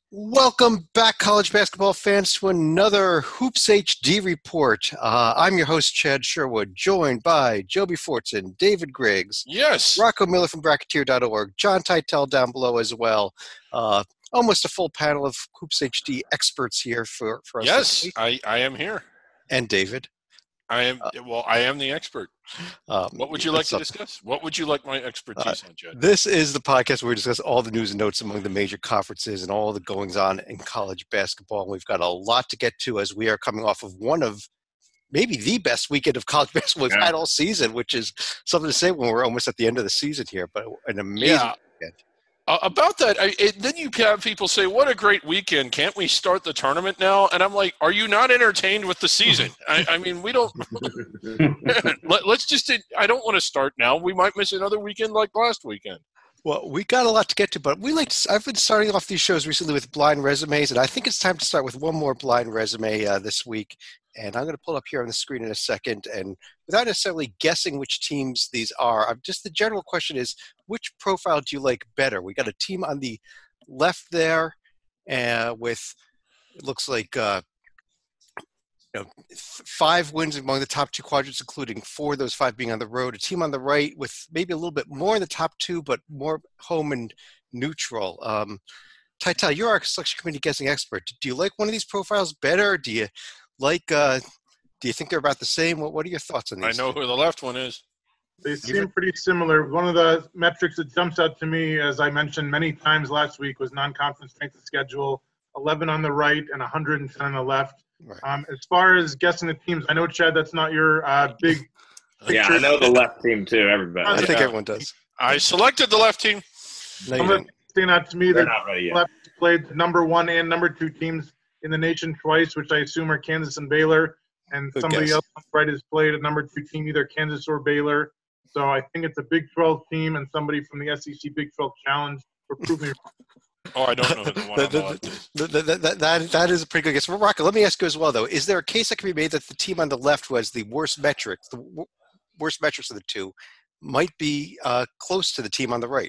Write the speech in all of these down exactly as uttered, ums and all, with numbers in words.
Welcome back, college basketball fans, to another Hoops H D report. Uh, I'm your host, Chad Sherwood, joined by Joby Fortson, David Griggs, Yes. Rocco Miller from Bracketeer dot org, John Titel down below as well. Uh, almost a full panel of Hoops H D experts here for, for us. Yes, I, I am here. And David. I am uh, well. I am the expert. Um, what would you like to up? discuss? What would you like my expertise uh, on, Jed? This is the podcast where we discuss all the news and notes among the major conferences and all the goings on in college basketball. We've got a lot to get to as we are coming off of one of maybe the best weekend of college basketball we've yeah. had all season, which is something to say when we're almost at the end of the season here. But an amazing yeah. weekend. Uh, about that, I, it, then you have people say, what a great weekend. Can't we start the tournament now? And I'm like, are you not entertained with the season? I, I mean, we don't – Let, let's just – I don't want to start now. We might miss another weekend like last weekend. Well, we got a lot to get to, but we like to, I've been starting off these shows recently with blind resumes, and I think it's time to start with one more blind resume uh, this week. And I'm going to pull up here on the screen in a second. And without necessarily guessing which teams these are, I'm just the general question is, which profile do you like better? We got a team on the left there uh, with, it looks like, uh, you know, five wins among the top two quadrants, including four of those five being on the road. A team on the right with maybe a little bit more in the top two, but more home and neutral. Um, Titel, you're our selection committee guessing expert. Do you like one of these profiles better? Do you like? Uh, do you think they're about the same? What What are your thoughts on these? I know who the left one is. They seem pretty similar. One of the metrics that jumps out to me, as I mentioned many times last week, was non-conference strength of schedule. eleven on the right and one hundred ten on the left. Right. Um, as far as guessing the teams, I know, Chad, that's not your uh, big picture. Yeah, I know the left team too, everybody. I Yeah. think everyone does. I selected the left team. No, you Some of didn't. them stand out to me They're that not ready yet. left played the number one and number two teams in the nation twice, which I assume are Kansas and Baylor. And Good somebody guess. else on the right has played a number two team, either Kansas or Baylor. So I think it's a Big twelve team and somebody from the S E C Big twelve Challenge for proving Oh, I don't know who the one on the left is. That, that, that, that, that is a pretty good guess. Well, Rocco, let me ask you as well, though. Is there a case that can be made that the team on the left who has the worst metrics, the w- worst metrics of the two, might be uh, close to the team on the right?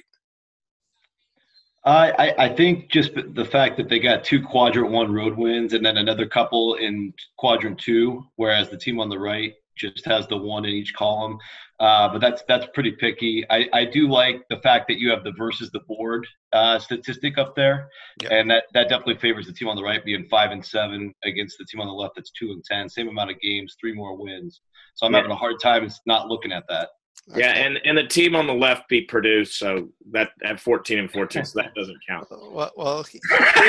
I, I I think just the fact that they got two quadrant one road wins and then another couple in quadrant two, whereas the team on the right just has the one in each column. Uh, but that's that's pretty picky. I, I do like the fact that you have the versus the board uh, statistic up there, Yeah. and that, that definitely favors the team on the right being five and seven against the team on the left that's two and ten, same amount of games, three more wins. So I'm Yeah. having a hard time not looking at that. Yeah, and, and the team on the left beat Purdue, so that at fourteen and fourteen, so that doesn't count. Well, well he-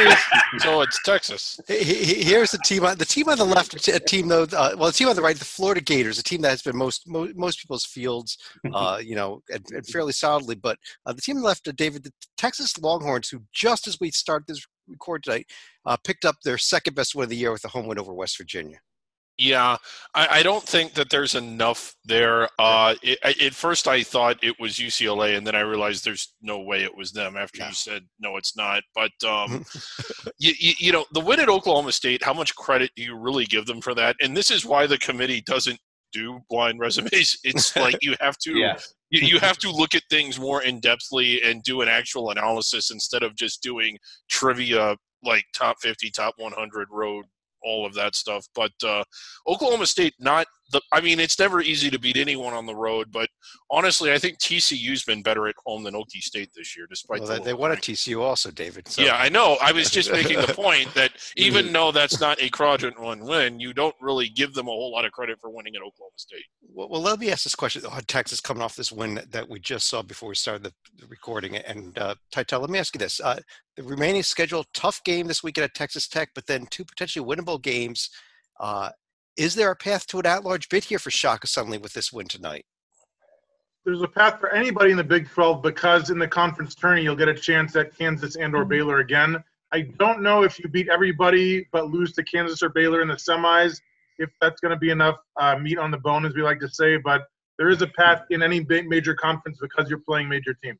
So it's Texas. he- he- here's the team. On, the team on the left, a team though. Uh, well, the team on the right, the Florida Gators, a team that has been most mo- most people's fields, uh, you know, and, and fairly solidly. But uh, the team on the left, uh, David, the Texas Longhorns, who just as we start this record tonight, uh, picked up their second best win of the year with a home win over West Virginia. Yeah, I, I don't think that there's enough there. Uh, it, I, at first, I thought it was U C L A, and then I realized there's no way it was them after No. you said, no, it's not. But, um, you, you, you know, the win at Oklahoma State, how much credit do you really give them for that? And this is why the committee doesn't do blind resumes. It's like you have to Yeah. you, you have to look at things more in-depthly and do an actual analysis instead of just doing trivia like top fifty, top one hundred road, all of that stuff. But uh, Oklahoma State, not the – I mean, it's never easy to beat anyone on the road, but honestly, I think T C U's been better at home than Okie State this year, despite Well, the they, they low won at rank. T C U also, David. So. Yeah, I know. I was just making the point that even though that's not a quadrant one win, you don't really give them a whole lot of credit for winning at Oklahoma State. Well, well, let me ask this question. Oh, Texas coming off this win that, that we just saw before we started the, the recording. And uh, Titel, let me ask you this. Uh, the remaining schedule, tough game this weekend at Texas Tech, but then two potentially winnable games. Uh, is there a path to an at-large bid here for Shaka suddenly with this win tonight? there's a path for anybody in the Big twelve because in the conference tourney you'll get a chance at Kansas and or Baylor again. I don't know if you beat everybody but lose to Kansas or Baylor in the semis, if that's going to be enough uh, meat on the bone, as we like to say. But there is a path in any big major conference because you're playing major teams.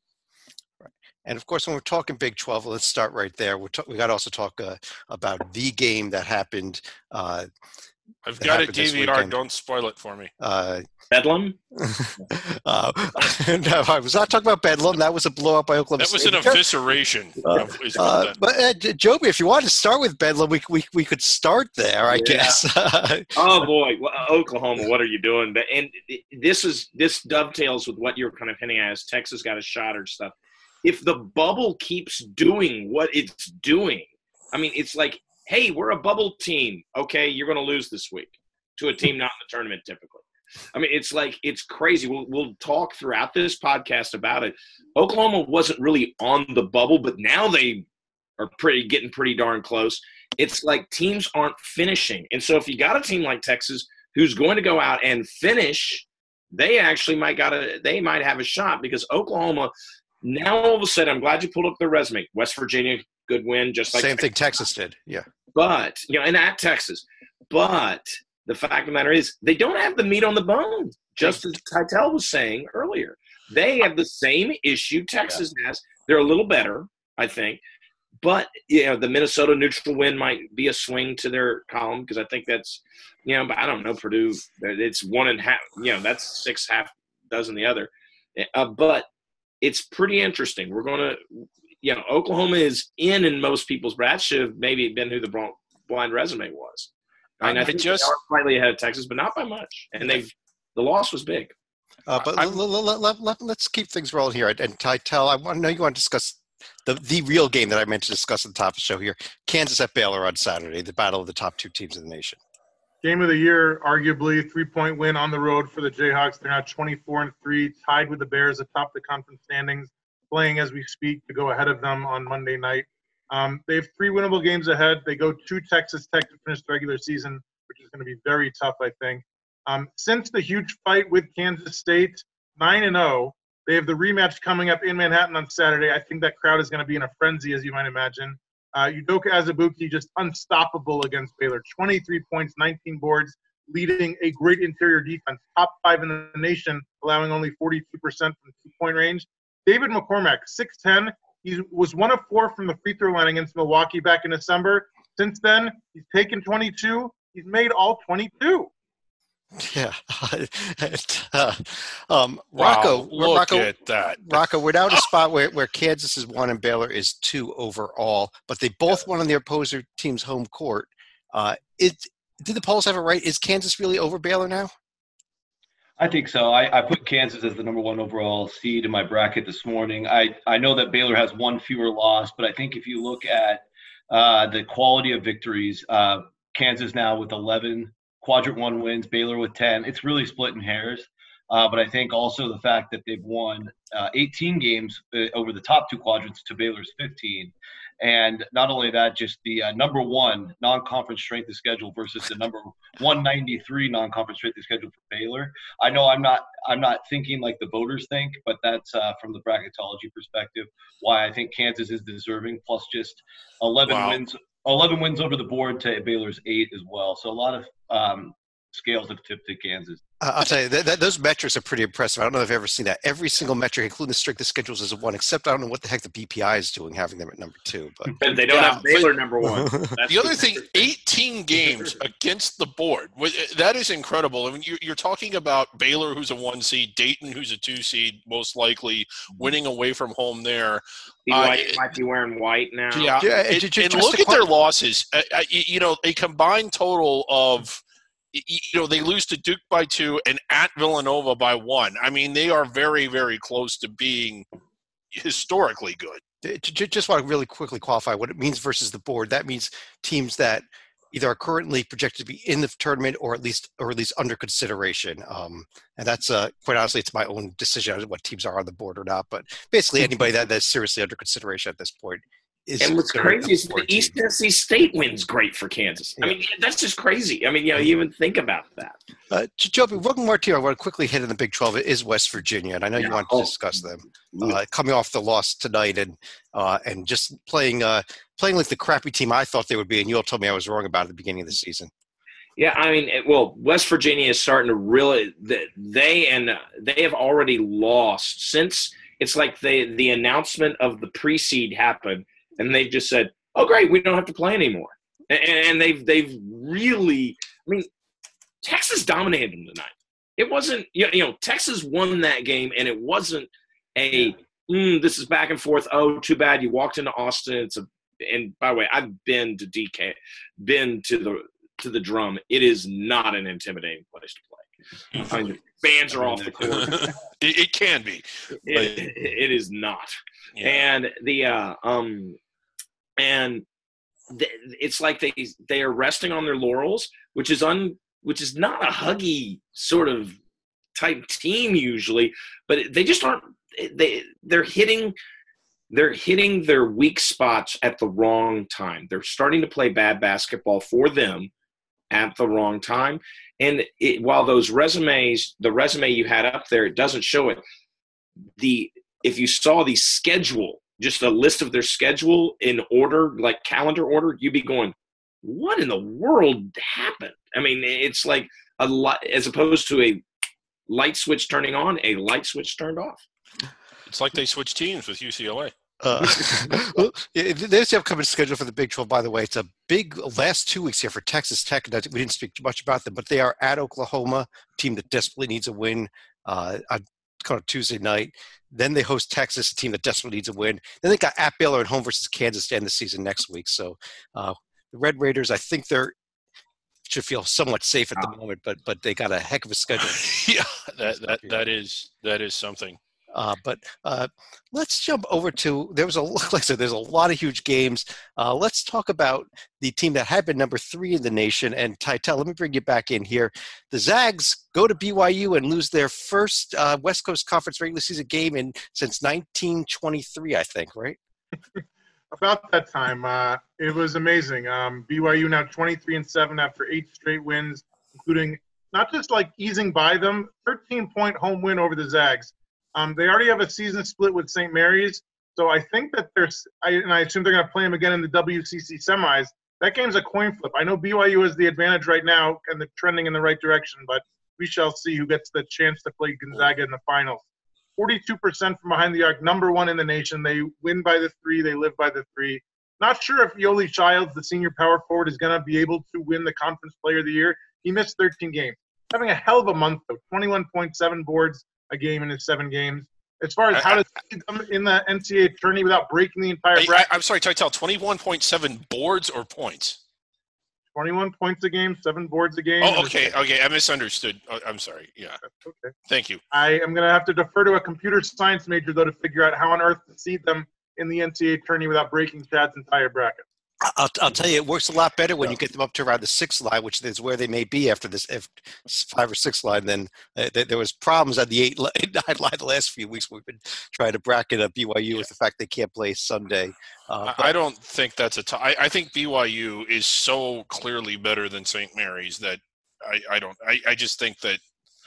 And of course, when we're talking Big twelve, let's start right there. We're ta- we got to also talk uh, about the game that happened uh, I've that got a happened this D V R. weekend. Don't spoil it for me. Uh, Bedlam? uh, no, I was not talking about Bedlam. That was a blow up by Oklahoma That was State. an evisceration. Uh, of, is uh, that. but uh, J- Joby, if you wanted to start with Bedlam, we we we could start there, I Yeah. guess. Oh boy, well, Oklahoma, what are you doing? But and this is this dovetails with what you're kind of hinting at. As Texas got a shot or stuff. If the bubble keeps doing what it's doing, I mean, it's like, hey, we're a bubble team. Okay, you're going to lose this week to a team not in the tournament typically. I mean, it's like it's crazy. We'll we'll talk throughout this podcast about it. Oklahoma wasn't really on the bubble, but now they are pretty getting pretty darn close. It's like teams aren't finishing. And so if you got a team like Texas who's going to go out and finish, they actually might got a they might have a shot because Oklahoma now all of a sudden, I'm glad you pulled up their resume. West Virginia, good win, just like Same Texas. thing Texas did. Yeah. But, you know, and at Texas. But the fact of the matter is they don't have the meat on the bone, just as Titel was saying earlier. They have the same issue Texas yeah. has. They're a little better, I think. But, you know, the Minnesota neutral win might be a swing to their column because I think that's, you know, I don't know, Purdue, it's one and a half, you know, that's six half dozen the other. Uh, but it's pretty interesting. We're going to, you know, Oklahoma is in in most people's brackets. Should have maybe been who the blind resume was. I mean, I, I think just, they are slightly ahead of Texas, but not by much. And they've the loss was big. Uh, but l- l- l- l- let's keep things rolling here. And Titel, I want to know you want to discuss the the real game that I meant to discuss at the top of the show here: Kansas at Baylor on Saturday, the battle of the top two teams in the nation. Game of the year, arguably three-point win on the road for the Jayhawks. They're now twenty-four and three, tied with the Bears atop the conference standings, playing as we speak to go ahead of them on Monday night. Um, they have three winnable games ahead. They go to Texas Tech to finish the regular season, which is going to be very tough, I think. Um, since the huge fight with Kansas State, nine and oh, they have the rematch coming up in Manhattan on Saturday. I think that crowd is going to be in a frenzy, as you might imagine. Uh, Udoka Azubuike just unstoppable against Baylor. twenty-three points, nineteen boards, leading a great interior defense, top five in the nation, allowing only forty-two percent from two-point range. David McCormack, six ten. He was one of four from the free throw line against Milwaukee back in December. Since then, he's taken twenty-two. He's made all twenty-two. Yeah. uh, um, Rocco, wow, look Rocco, at that. Rocco, we're now at a spot where, where Kansas is one and Baylor is two overall, but they both won on the opposing team's home court. Uh, it, did the polls have it right? Is Kansas really over Baylor now? I think so. I, I put Kansas as the number one overall seed in my bracket this morning. I, I know that Baylor has one fewer loss, but I think if you look at uh, the quality of victories, uh, Kansas now with eleven quadrant one wins, Baylor with ten. It's really splitting hairs. Uh, but I think also the fact that they've won uh, eighteen games uh, over the top two quadrants to Baylor's fifteen. And not only that, just the uh, number one non-conference strength of schedule versus the number one ninety-three non-conference strength of schedule for Baylor. I know I'm not I'm not thinking like the voters think, but that's uh, from the bracketology perspective why I think Kansas is deserving. Plus just eleven wow. wins, eleven wins over the board to Baylor's eight as well. So a lot of um, scales have tipped to Kansas. Uh, I'll tell you, th- th- those metrics are pretty impressive. I don't know if I've ever seen that. Every single metric, including the strength of schedules, is a one, except I don't know what the heck the B P I is doing, having them at number two. But And they don't Yeah, have Baylor number one. That's The other thing, eighteen games against the board. That is incredible. I mean, you're, you're talking about Baylor, who's a one seed, Dayton, who's a two seed, most likely winning away from home there. He Uh, might, might be wearing white now. Yeah, Yeah, and, ju- ju- and just look to at their quanti- losses. Uh, uh, you you know, a combined total of, y- y- you know, they lose to Duke by two and at Villanova by one. I mean, they are very, very close to being historically good. J- j- just want to really quickly qualify what it means versus the board. That means teams that either are currently projected to be in the tournament or at least or at least under consideration. Um, and that's uh, quite honestly, it's my own decision on what teams are on the board or not. But basically, anybody that, that's seriously under consideration at this point is. And what's considered crazy a is the board East team. Tennessee State win's great for Kansas. I Yeah. mean, that's just crazy. I mean, you know, you even think about that. Uh, J- Joby, one more team I want to quickly hit in the Big twelve is West Virginia, and I know you Yeah. want to Oh. discuss them. Uh, coming off the loss tonight and uh, and just playing uh, playing like the crappy team I thought they would be, and you all told me I was wrong about it at the beginning of the season. Yeah, I mean, it, well, West Virginia is starting to really they and uh, they have already lost since it's like they the announcement of the pre-seed happened, and they've just said, "Oh, great, we don't have to play anymore," and, and they've they've really, I mean, Texas dominated them tonight. It wasn't, you know, Texas won that game, and it wasn't a, mm, this is back and forth. Oh, too bad you walked into Austin. It's a, and by the way, I've been to D K, been to the to the Drum. It is not an intimidating place to play. I mean, the fans are off the court. it, it can be. It, it is not. Yeah. And the uh, um, and th- it's like they they are resting on their laurels, which is un which is not a huggy sort of type team usually, but they just aren't. They they're hitting. They're hitting their weak spots at the wrong time. They're starting to play bad basketball for them at the wrong time. And it, while those resumes, the resume you had up there, it doesn't show it. The if you saw the schedule, just a list of their schedule in order, like calendar order, you'd be going, what in the world happened? I mean, it's like a lot, as opposed to a light switch turning on, a light switch turned off. It's like they switched teams with U C L A. Uh, well, there's the upcoming schedule for the Big twelve, by the way. It's a big last two weeks here for Texas Tech. We didn't speak too much about them, but they are at Oklahoma, a team that desperately needs a win uh, on kind of Tuesday night. Then they host Texas, a team that desperately needs a win. Then they got at Baylor and home versus Kansas to end the season next week. So uh, the Red Raiders, I think they're should feel somewhat safe at the moment, but but they got a heck of a schedule. yeah, that that that is that is something. Uh, but uh, let's jump over to there was a like I said, there's a lot of huge games. Uh, let's talk about the team that had been number three in the nation. And Titel, let me bring you back in here. The Zags go to B Y U and lose their first uh, West Coast Conference regular season game in since nineteen twenty-three, I think, right? About that time, uh, it was amazing. Um, B Y U now twenty-three and seven after eight straight wins, including not just like easing by them, thirteen point home win over the Zags. Um, they already have a season split with Saint Mary's, so I think that there's, I, and I assume they're going to play them again in the W C C semis. That game's a coin flip. I know B Y U has the advantage right now, and they're trending in the right direction, but we shall see who gets the chance to play Gonzaga in the finals. forty-two percent from behind the arc, number one in the nation. They win by the three. They live by the three. Not sure if Yoli Childs, the senior power forward, is going to be able to win the Conference Player of the Year. He missed thirteen games. Having a hell of a month, though. twenty-one point seven boards a game in his seven games. As far as how to see them in the N C double A tourney without breaking the entire bracket. I, I'm sorry, Titel, twenty-one point seven boards or points? twenty-one points a game, seven boards a game. Oh, okay, okay. I misunderstood. Oh, I'm sorry. Yeah. Okay. Thank you. I am going to have to defer to a computer science major, though, to figure out how on earth to seed them in the N C double A tourney without breaking Chad's entire bracket. I'll, I'll tell you, it works a lot better when you get them up to around the sixth line, which is where they may be after this if five or six line. Then uh, there was problems on the eight line, nine line the last few weeks. We've been trying to bracket a B Y U yeah. with the fact they can't play Sunday. Uh, I don't think that's a t- I, I think B Y U is so clearly better than Saint Mary's that I, I don't – I, I just think that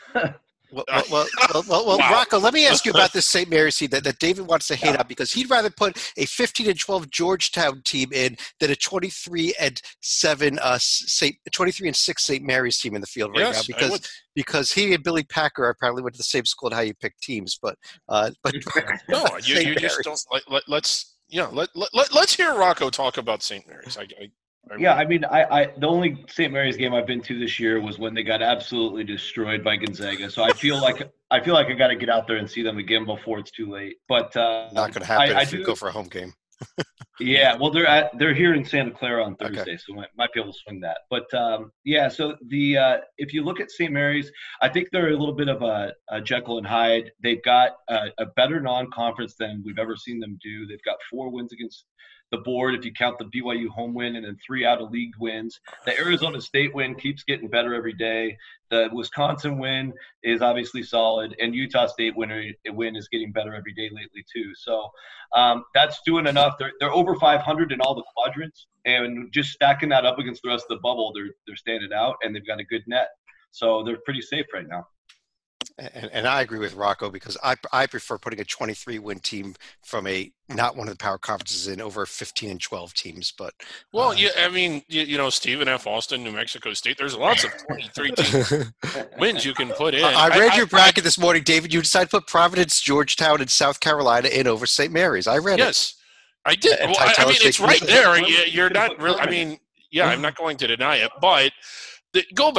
– Well, well, well, well, well, well wow. Rocco, let me ask you about this Saint Mary's team that, that David wants to hate yeah. on because he'd rather put a fifteen and twelve Georgetown team in than a twenty-three and seven uh, Saint twenty-three and six Saint Mary's team in the field right yes, now because because he and Billy Packer are probably went to the same school and how you pick teams, but uh, but no, you, you just don't. Let, let, let's yeah, let, let let's hear Rocco talk about Saint Mary's. I, I, I yeah, I mean, I, I the only Saint Mary's game I've been to this year was when they got absolutely destroyed by Gonzaga. So I feel like I feel like I got to get out there and see them again before it's too late. But uh, not going to happen I, if I you do, go for a home game. yeah, well, they're at they're here in Santa Clara on Thursday, okay. so I might, might be able to swing that. But um, yeah, so the uh, if you look at Saint Mary's, I think they're a little bit of a, a Jekyll and Hyde. They've got a, a better non-conference than we've ever seen them do. They've got four wins against the board if you count the B Y U home win, and then three out of league wins. The Arizona State win keeps getting better every day. The Wisconsin win is obviously solid, and Utah State winner win is getting better every day lately too. So um, that's doing enough. They're they're over five hundred in all the quadrants, and just stacking that up against the rest of the bubble, they're they're standing out, and they've got a good net. So they're pretty safe right now. And, and I agree with Rocco because I I prefer putting a twenty-three win team from a not one of the power conferences in over fifteen and twelve teams. But well, uh, yeah, I mean, you, you know, Stephen F. Austin, New Mexico State. There's lots of twenty-three team wins you can put in. I, I read I, your I, bracket I, this morning, David. You decided to put Providence, Georgetown, and South Carolina in over Saint Mary's. I read yes, it. Yes, I did. And well, I, I mean, it's right there. You You're not really. I mean, yeah, I'm not going to deny it, but the, go back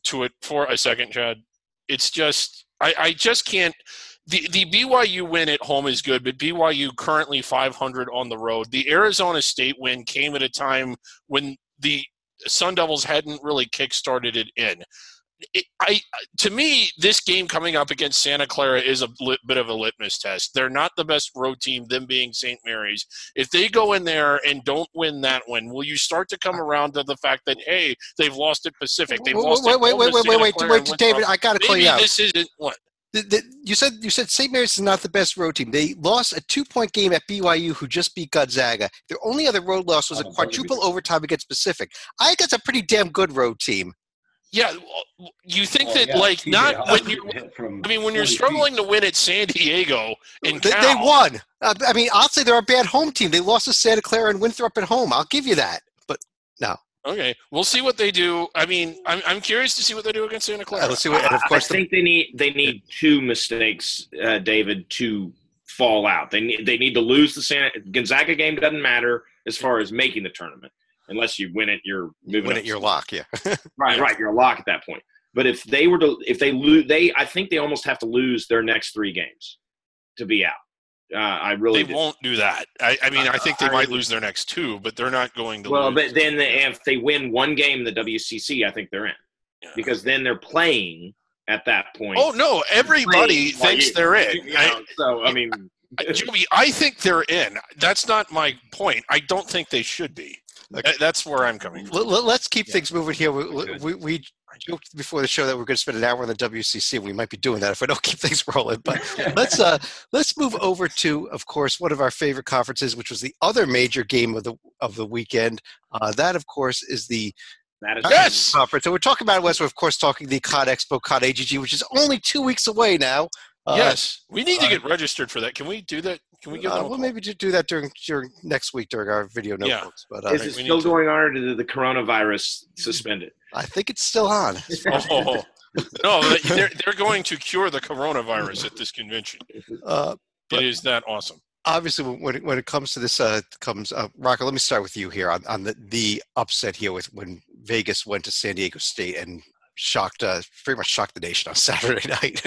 to it for a second, Chad? It's just I, I just can't. The the B Y U win at home is good, but B Y U currently five hundred on the road. The Arizona State win came at a time when the Sun Devils hadn't really kick-started it in. It, I to me, this game coming up against Santa Clara is a lit, bit of a litmus test. They're not the best road team, them being Saint Mary's. If they go in there and don't win that one, will you start to come around to the fact that, hey, they've lost at Pacific, they've wait, lost wait, at wait, wait, wait, wait, wait, Clara wait, and David, Winthrop. I got to call Maybe you out. This isn't what. The, the, you said you said Saint Mary's is not the best road team. They lost a two-point game at B Y U, who just beat Gonzaga. Their only other road loss was a quadruple overtime against Pacific. I think that's a pretty damn good road team. Yeah, you think Well, that yeah, like T J not Hawkins when you. hit from I mean, when you're forty struggling feet. to win at San Diego in They, Cal, they won. Uh, I mean, I'll say they're a bad home team. They lost to Santa Clara and Winthrop at home. I'll give you that. But no. Okay, we'll see what they do. I mean, I'm I'm curious to see what they do against Santa Clara. Uh, let's see what. And of course, I think they need they need two mistakes, uh, David, to fall out. They need they need to lose the Santa Gonzaga game. Doesn't matter as far as making the tournament, unless you win it. You're moving. win up it, your lock. Yeah. Right, Yeah. right. You're a lock at that point. But if they were to, if they lose, they, I think they almost have to lose their next three games to be out. Uh, I really They do. won't do that. I, I mean, I think they I- might lose their next two, but they're not going to Well, lose. but then they, if they win one game in the W C C, I think they're in Yeah. because then they're playing at that point. Oh, no, everybody Playing thinks while they're you- in. you know, so, I mean, I, Joey, I think they're in. That's not my point. I don't think they should be. Okay. That- That's where I'm coming from. Let, us keep Yeah. things moving here. We, Good. we, we joked before the show that we're going to spend an hour on the W C C. We might be doing that if we don't keep things rolling. But let's uh, let's move over to, of course, one of our favorite conferences, which was the other major game of the of the weekend. Uh, that, of course, is the that is Yes! conference. So we're talking about West. We're of course talking the Con Expo, Con A G G, which is only two weeks away now. Uh, Yes, we need to uh, get registered for that. Can we do that? Can we give uh, them a we'll call? maybe just do that during during next week during our video Yeah. notebooks. But uh, Is it we still need to- going on, or did the coronavirus suspend it? I think it's still on. Oh, no, they're, they're going to cure the coronavirus at this convention. Uh, But- It is that awesome. obviously, when it, when it comes to this, uh, comes uh, Rocco. Let me start with you here on, on the, the upset here with when Vegas went to San Diego State and shocked, uh, pretty much shocked the nation on Saturday night.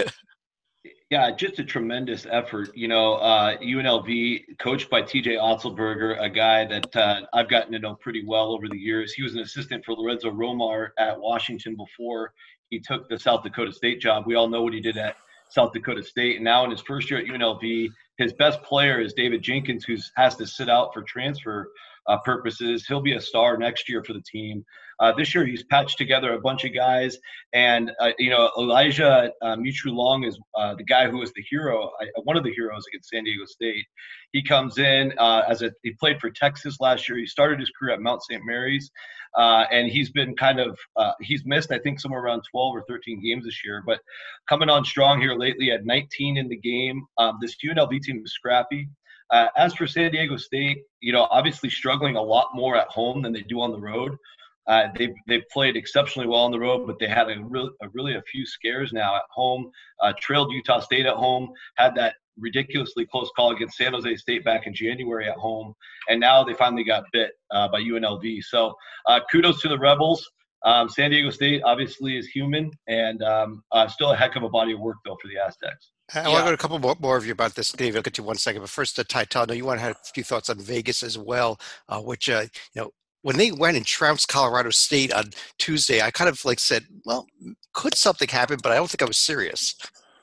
Yeah, just a tremendous effort. You know, uh, U N L V, coached by T J Otzelberger, a guy that uh, I've gotten to know pretty well over the years. He was an assistant for Lorenzo Romar at Washington before he took the South Dakota State job. We all know what he did at South Dakota State. And now in his first year at U N L V, his best player is David Jenkins, who has to sit out for transfer uh, purposes. He'll be a star next year for the team. Uh, this year, he's patched together a bunch of guys. And, uh, you know, Elijah uh, Mitrou-Long is uh, the guy who was the hero, uh, one of the heroes against San Diego State. He comes in uh, as a – he played for Texas last year. He started his career at Mount Saint Mary's. Uh, and he's been kind of uh, – he's missed, I think, somewhere around twelve or thirteen games this year. But coming on strong here lately at nineteen in the game. Um, this U N L V team is scrappy. Uh, as for San Diego State, you know, obviously struggling a lot more at home than they do on the road. Uh, they've, they've played exceptionally well on the road, but they had a, real, a really a few scares now at home. Uh, trailed Utah State at home, had that ridiculously close call against San Jose State back in January at home, and now they finally got bit uh, by U N L V. So uh, kudos to the Rebels. Um, San Diego State obviously is human, and um, uh, still a heck of a body of work, though, for the Aztecs. I want to go to a couple more, more of you about this, Dave. I'll get to you one second. But first, uh, Tytel, I know you want to have a few thoughts on Vegas as well, uh, which, uh, you know, when they went and trounced Colorado State on Tuesday, I kind of like said, well, could something happen? But I don't think I was serious.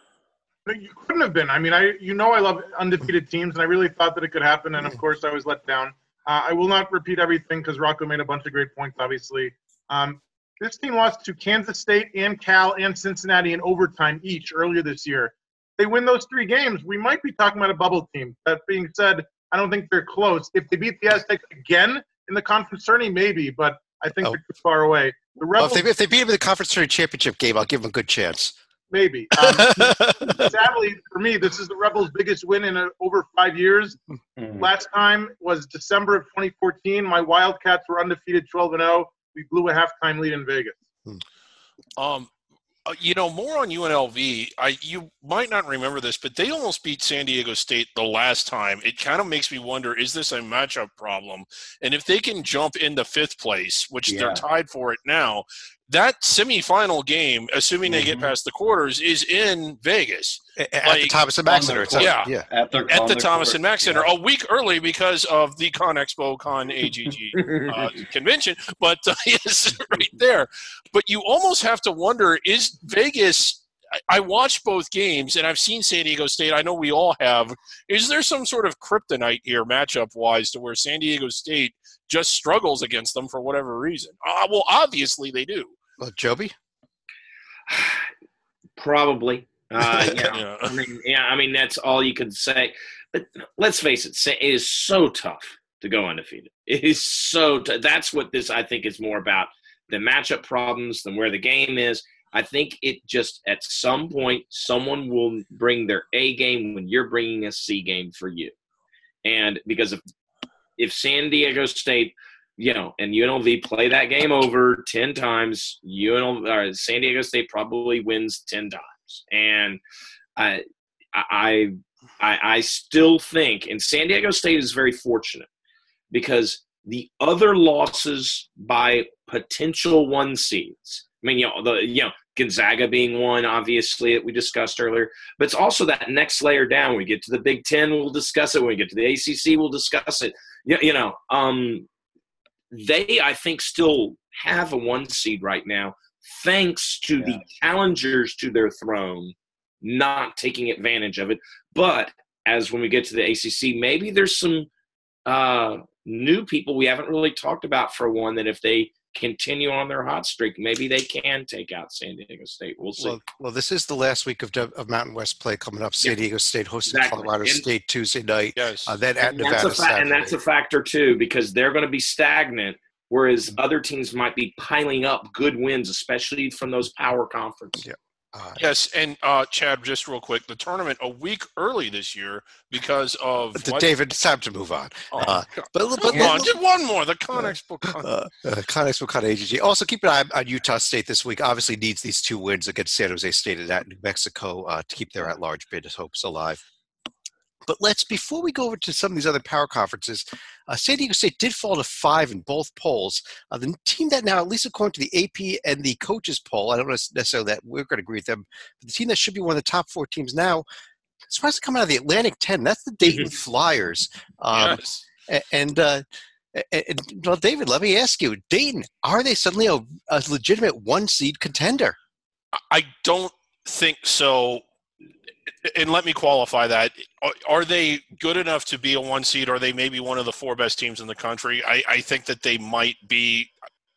You couldn't have been. I mean, I you know I love undefeated teams, and I really thought that it could happen, and of course I was let down. Uh, I will not repeat everything because Rocco made a bunch of great points, obviously. Um, this team lost to Kansas State and Cal and Cincinnati in overtime each earlier this year. They win those three games, we might be talking about a bubble team. That being said, I don't think they're close. If they beat the Aztecs again in the conference tourney, maybe, but I think Oh. they're too far away. The Well, Rebels, if, they, if they beat him in the conference tourney championship game, I'll give them a good chance. maybe. Um, sadly, for me, this is the Rebels' biggest win in uh, over five years. Mm. Last time was December of twenty fourteen. My Wildcats were undefeated twelve and oh. We blew a halftime lead in Vegas. Um, uh, you know, more on U N L V. I you might not remember this, but they almost beat San Diego State the last time. It kind of makes me wonder: is this a matchup problem? And if they can jump into fifth place, which Yeah. they're tied for it now, that semifinal game, assuming they get Mhm. past the quarters, is in Vegas. At Like, the Thomas and Mack on Center. their It's not- court. yeah. At, their, At on the their Thomas court. and Mack Center, Yeah. a week early because of the Con Expo Con A G G uh, convention, but uh, yes, right there. But you almost have to wonder, is Vegas – I watched both games, and I've seen San Diego State. I know we all have. Is there some sort of kryptonite here matchup-wise to where San Diego State just struggles against them for whatever reason? Uh, well, obviously they do. Well, Joby? Probably. Uh, yeah. Yeah. I mean, yeah. I mean, that's all you can say. But let's face it, it is so tough to go undefeated. It is so. T- that's what this, I think, is more about than matchup problems than where the game is. I think it just at some point someone will bring their A game when you're bringing a C game for you, and because if if San Diego State, you know, and U N L V play that game over ten times, U N L V or San Diego State probably wins ten times, and I I I, I still think, and San Diego State is very fortunate because the other losses by potential one seeds. I mean, you know, the you know Gonzaga being one, obviously, that we discussed earlier. But it's also that next layer down. When we get to the Big Ten, we'll discuss it. When we get to the A C C, we'll discuss it. You, you know, um, they, I think, still have a one seed right now, thanks to Yeah. the challengers to their throne not taking advantage of it. But as when we get to the A C C, maybe there's some uh, new people we haven't really talked about for one that if they continue on their hot streak, maybe they can take out San Diego State. We'll see. Well, well, this is the last week of, of Mountain West play coming up. San Yeah. Diego State hosting Exactly. Colorado And- State Tuesday night. Yes. Uh, then at and that's, Nevada a fa- and that's Saturday. a factor too, because they're going to be stagnant, whereas other teams might be piling up good wins, especially from those power conferences. Yeah. Uh, Yes, and uh, Chad, just real quick, the tournament a week early this year because of but what? David, it's time to move on. Oh, Uh, God. But, but, Come on, just one more. The Connex book. uh, uh, Connex will cut A G G. Also, keep an eye on Utah State this week. Obviously, needs these two wins against San Jose State and at New Mexico uh, to keep their at-large bid hopes alive. But let's, before we go over to some of these other power conferences, uh, San Diego State did fall to five in both polls. Uh, the team that now, at least according to the A P and the coaches poll, I don't necessarily that we're going to agree with them, but the team that should be one of the top four teams now, it's supposed to come out of the Atlantic ten. That's the Dayton Flyers. Um, Yes. a- And, uh, and, and, well, David, let me ask you, Dayton, are they suddenly a, a legitimate one-seed contender? I don't think so. And let me qualify that. Are- Are they good enough to be a one seed? Are they maybe one of the four best teams in the country? I, I think that they might be.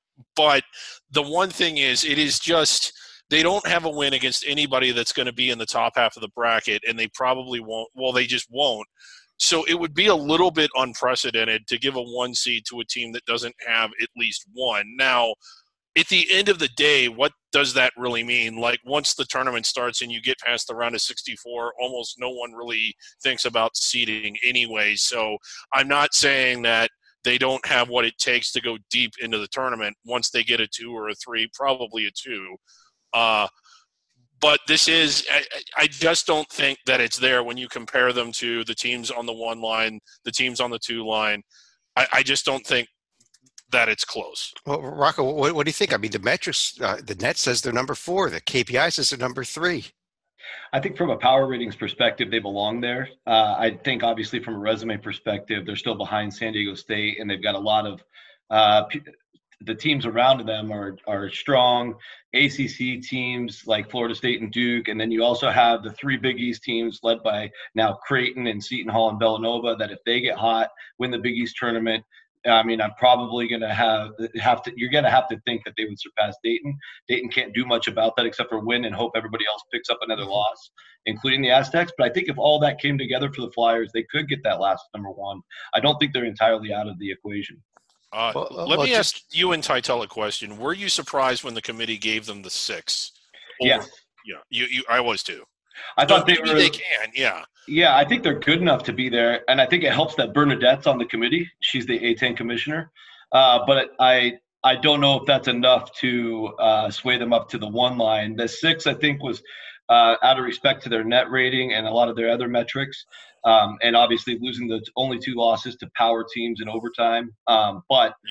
But the one thing is, it is just they don't have a win against anybody that's going to be in the top half of the bracket, and they probably won't. Well, they just won't. So it would be a little bit unprecedented to give a one seed to a team that doesn't have at least one. Now, at the end of the day, what does that really mean? Like, once the tournament starts and you get past the round of sixty-four, almost no one really thinks about seeding anyway. So I'm not saying that they don't have what it takes to go deep into the tournament once they get a two or a three, probably a two. Uh, but this is I, – I just don't think that it's there when you compare them to the teams on the one line, the teams on the two line. I, I just don't think that it's close. Well, Rocco, what, what do you think? I mean, the metrics, uh, the net says they're number four. The K P I says they're number three. I think from a power ratings perspective, they belong there. Uh, I think obviously from a resume perspective, they're still behind San Diego State, and they've got a lot of uh, – the teams around them are are strong A C C teams like Florida State and Duke, and then you also have the three Big East teams led by now Creighton and Seton Hall and Villanova that if they get hot, win the Big East tournament, I mean, I'm probably going to have have to. You're going to have to think that they would surpass Dayton. Dayton can't do much about that except for win and hope everybody else picks up another loss, including the Aztecs. But I think if all that came together for the Flyers, they could get that last number one. I don't think they're entirely out of the equation. Uh, Well, uh, let well, me just- ask you and Titel a question. Were you surprised when the committee gave them the six? Over- Yes, Yeah, you, you, I was too. I thought they Maybe were. they can, yeah. Yeah, I think they're good enough to be there, and I think it helps that Bernadette's on the committee. She's the A ten commissioner, uh, but I I don't know if that's enough to uh, sway them up to the one line. The six, I think, was uh, out of respect to their net rating and a lot of their other metrics, um, and obviously losing the only two losses to power teams in overtime. Um, but Yeah.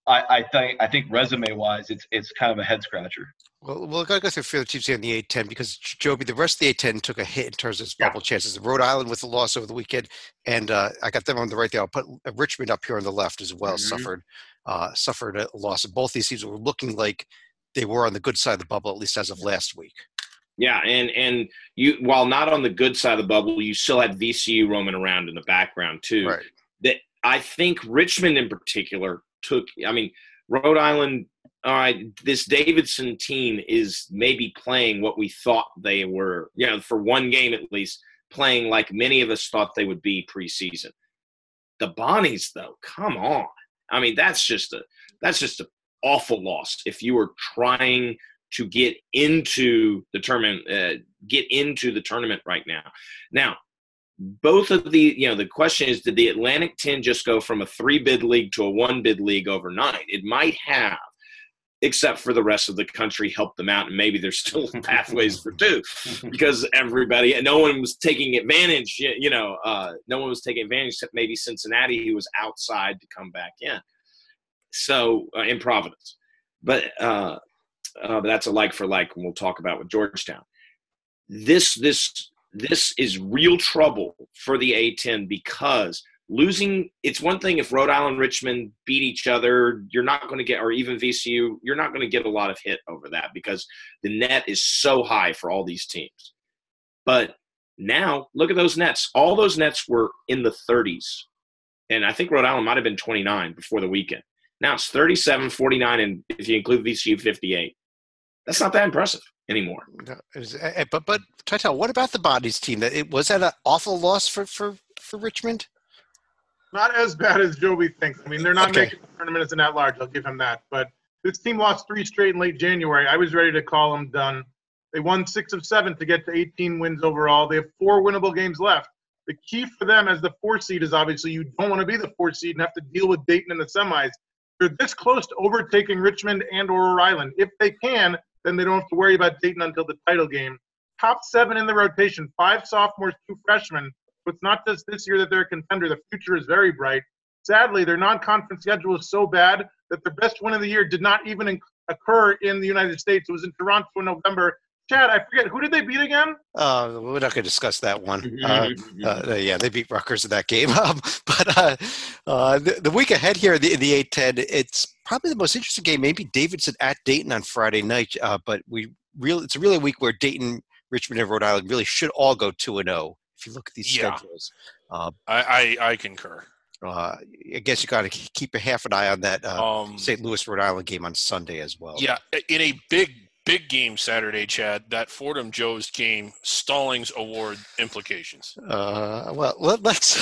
I, I think I think resume wise, it's it's kind of a head scratcher. Well, we'll gotta go through a few of the teams here in the A ten because Joby, the rest of the A ten took a hit in terms of its Yeah. bubble chances. Rhode Island with the loss over the weekend, and uh, I got them on the right there. I'll put Richmond up here on the left as well. Mhm. Suffered uh, suffered a loss. And both these teams were looking like they were on the good side of the bubble, at least as of last week. Yeah, and and you while not on the good side of the bubble, you still had V C U roaming around in the background too. Right. That I think Richmond in particular took. I mean, Rhode Island. All right, this Davidson team is maybe playing what we thought they were. You know, for one game at least, playing like many of us thought they would be preseason. The Bonnies, though, come on. I mean, that's just a that's just an awful loss. If you were trying to get into the tournament, uh, get into the tournament right now. Now, both of the, you know, the question is, did the Atlantic ten just go from a three-bid league to a one-bid league overnight? It might have, except for the rest of the country helped them out, and maybe there's still pathways for two, because everybody, no one was taking advantage, you know, uh, no one was taking advantage except maybe Cincinnati, who was outside to come back in. So, uh, in Providence. But, uh, Uh, but that's a like for like, and we'll talk about with Georgetown. This this this is real trouble for the A ten because losing. It's one thing if Rhode Island, Richmond beat each other, you're not going to get, or even V C U, you're not going to get a lot of hit over that because the net is so high for all these teams. But now look at those nets. All those nets were in the thirties, and I think Rhode Island might have been twenty-nine before the weekend. Now it's thirty-seven, forty-nine, and if you include V C U, fifty-eight. That's not that impressive anymore. No, it was, uh, but but Titel, what about the Bonnies team? That it was that an awful loss for, for, for Richmond? Not as bad as Joby thinks. I mean, they're not Okay. making the tournament as an at-large. I'll give him that. But this team lost three straight in late January. I was ready to call them done. They won six of seven to get to eighteen wins overall. They have four winnable games left. The key for them as the four seed is obviously you don't want to be the four seed and have to deal with Dayton in the semis. They're this close to overtaking Richmond and or Rhode Island. If they can, then they don't have to worry about Dayton until the title game. Top seven in the rotation, five sophomores, two freshmen. So it's not just this year that they're a contender. The future is very bright. Sadly, their non-conference schedule is so bad that their best win of the year did not even occur in the United States. It was in Toronto in November. Chad, I forget, who did they beat again? Uh, we're not going to discuss that one. Uh, uh, yeah, they beat Rutgers in that game. Um, but uh, uh, the, the week ahead here in the, in the A ten, it's probably the most interesting game. Maybe Davidson at Dayton on Friday night. Uh, but we really, it's a really a week where Dayton, Richmond, and Rhode Island really should all go two and zero if you look at these Yeah. schedules. Uh, I, I, I concur. uh, I guess you got to keep a half an eye on that uh, Um, Saint Louis, Rhode Island game on Sunday as well. Yeah, in a big, big game Saturday, Chad, that Fordham Joe's game, Stallings Award implications. Uh, well, let, let's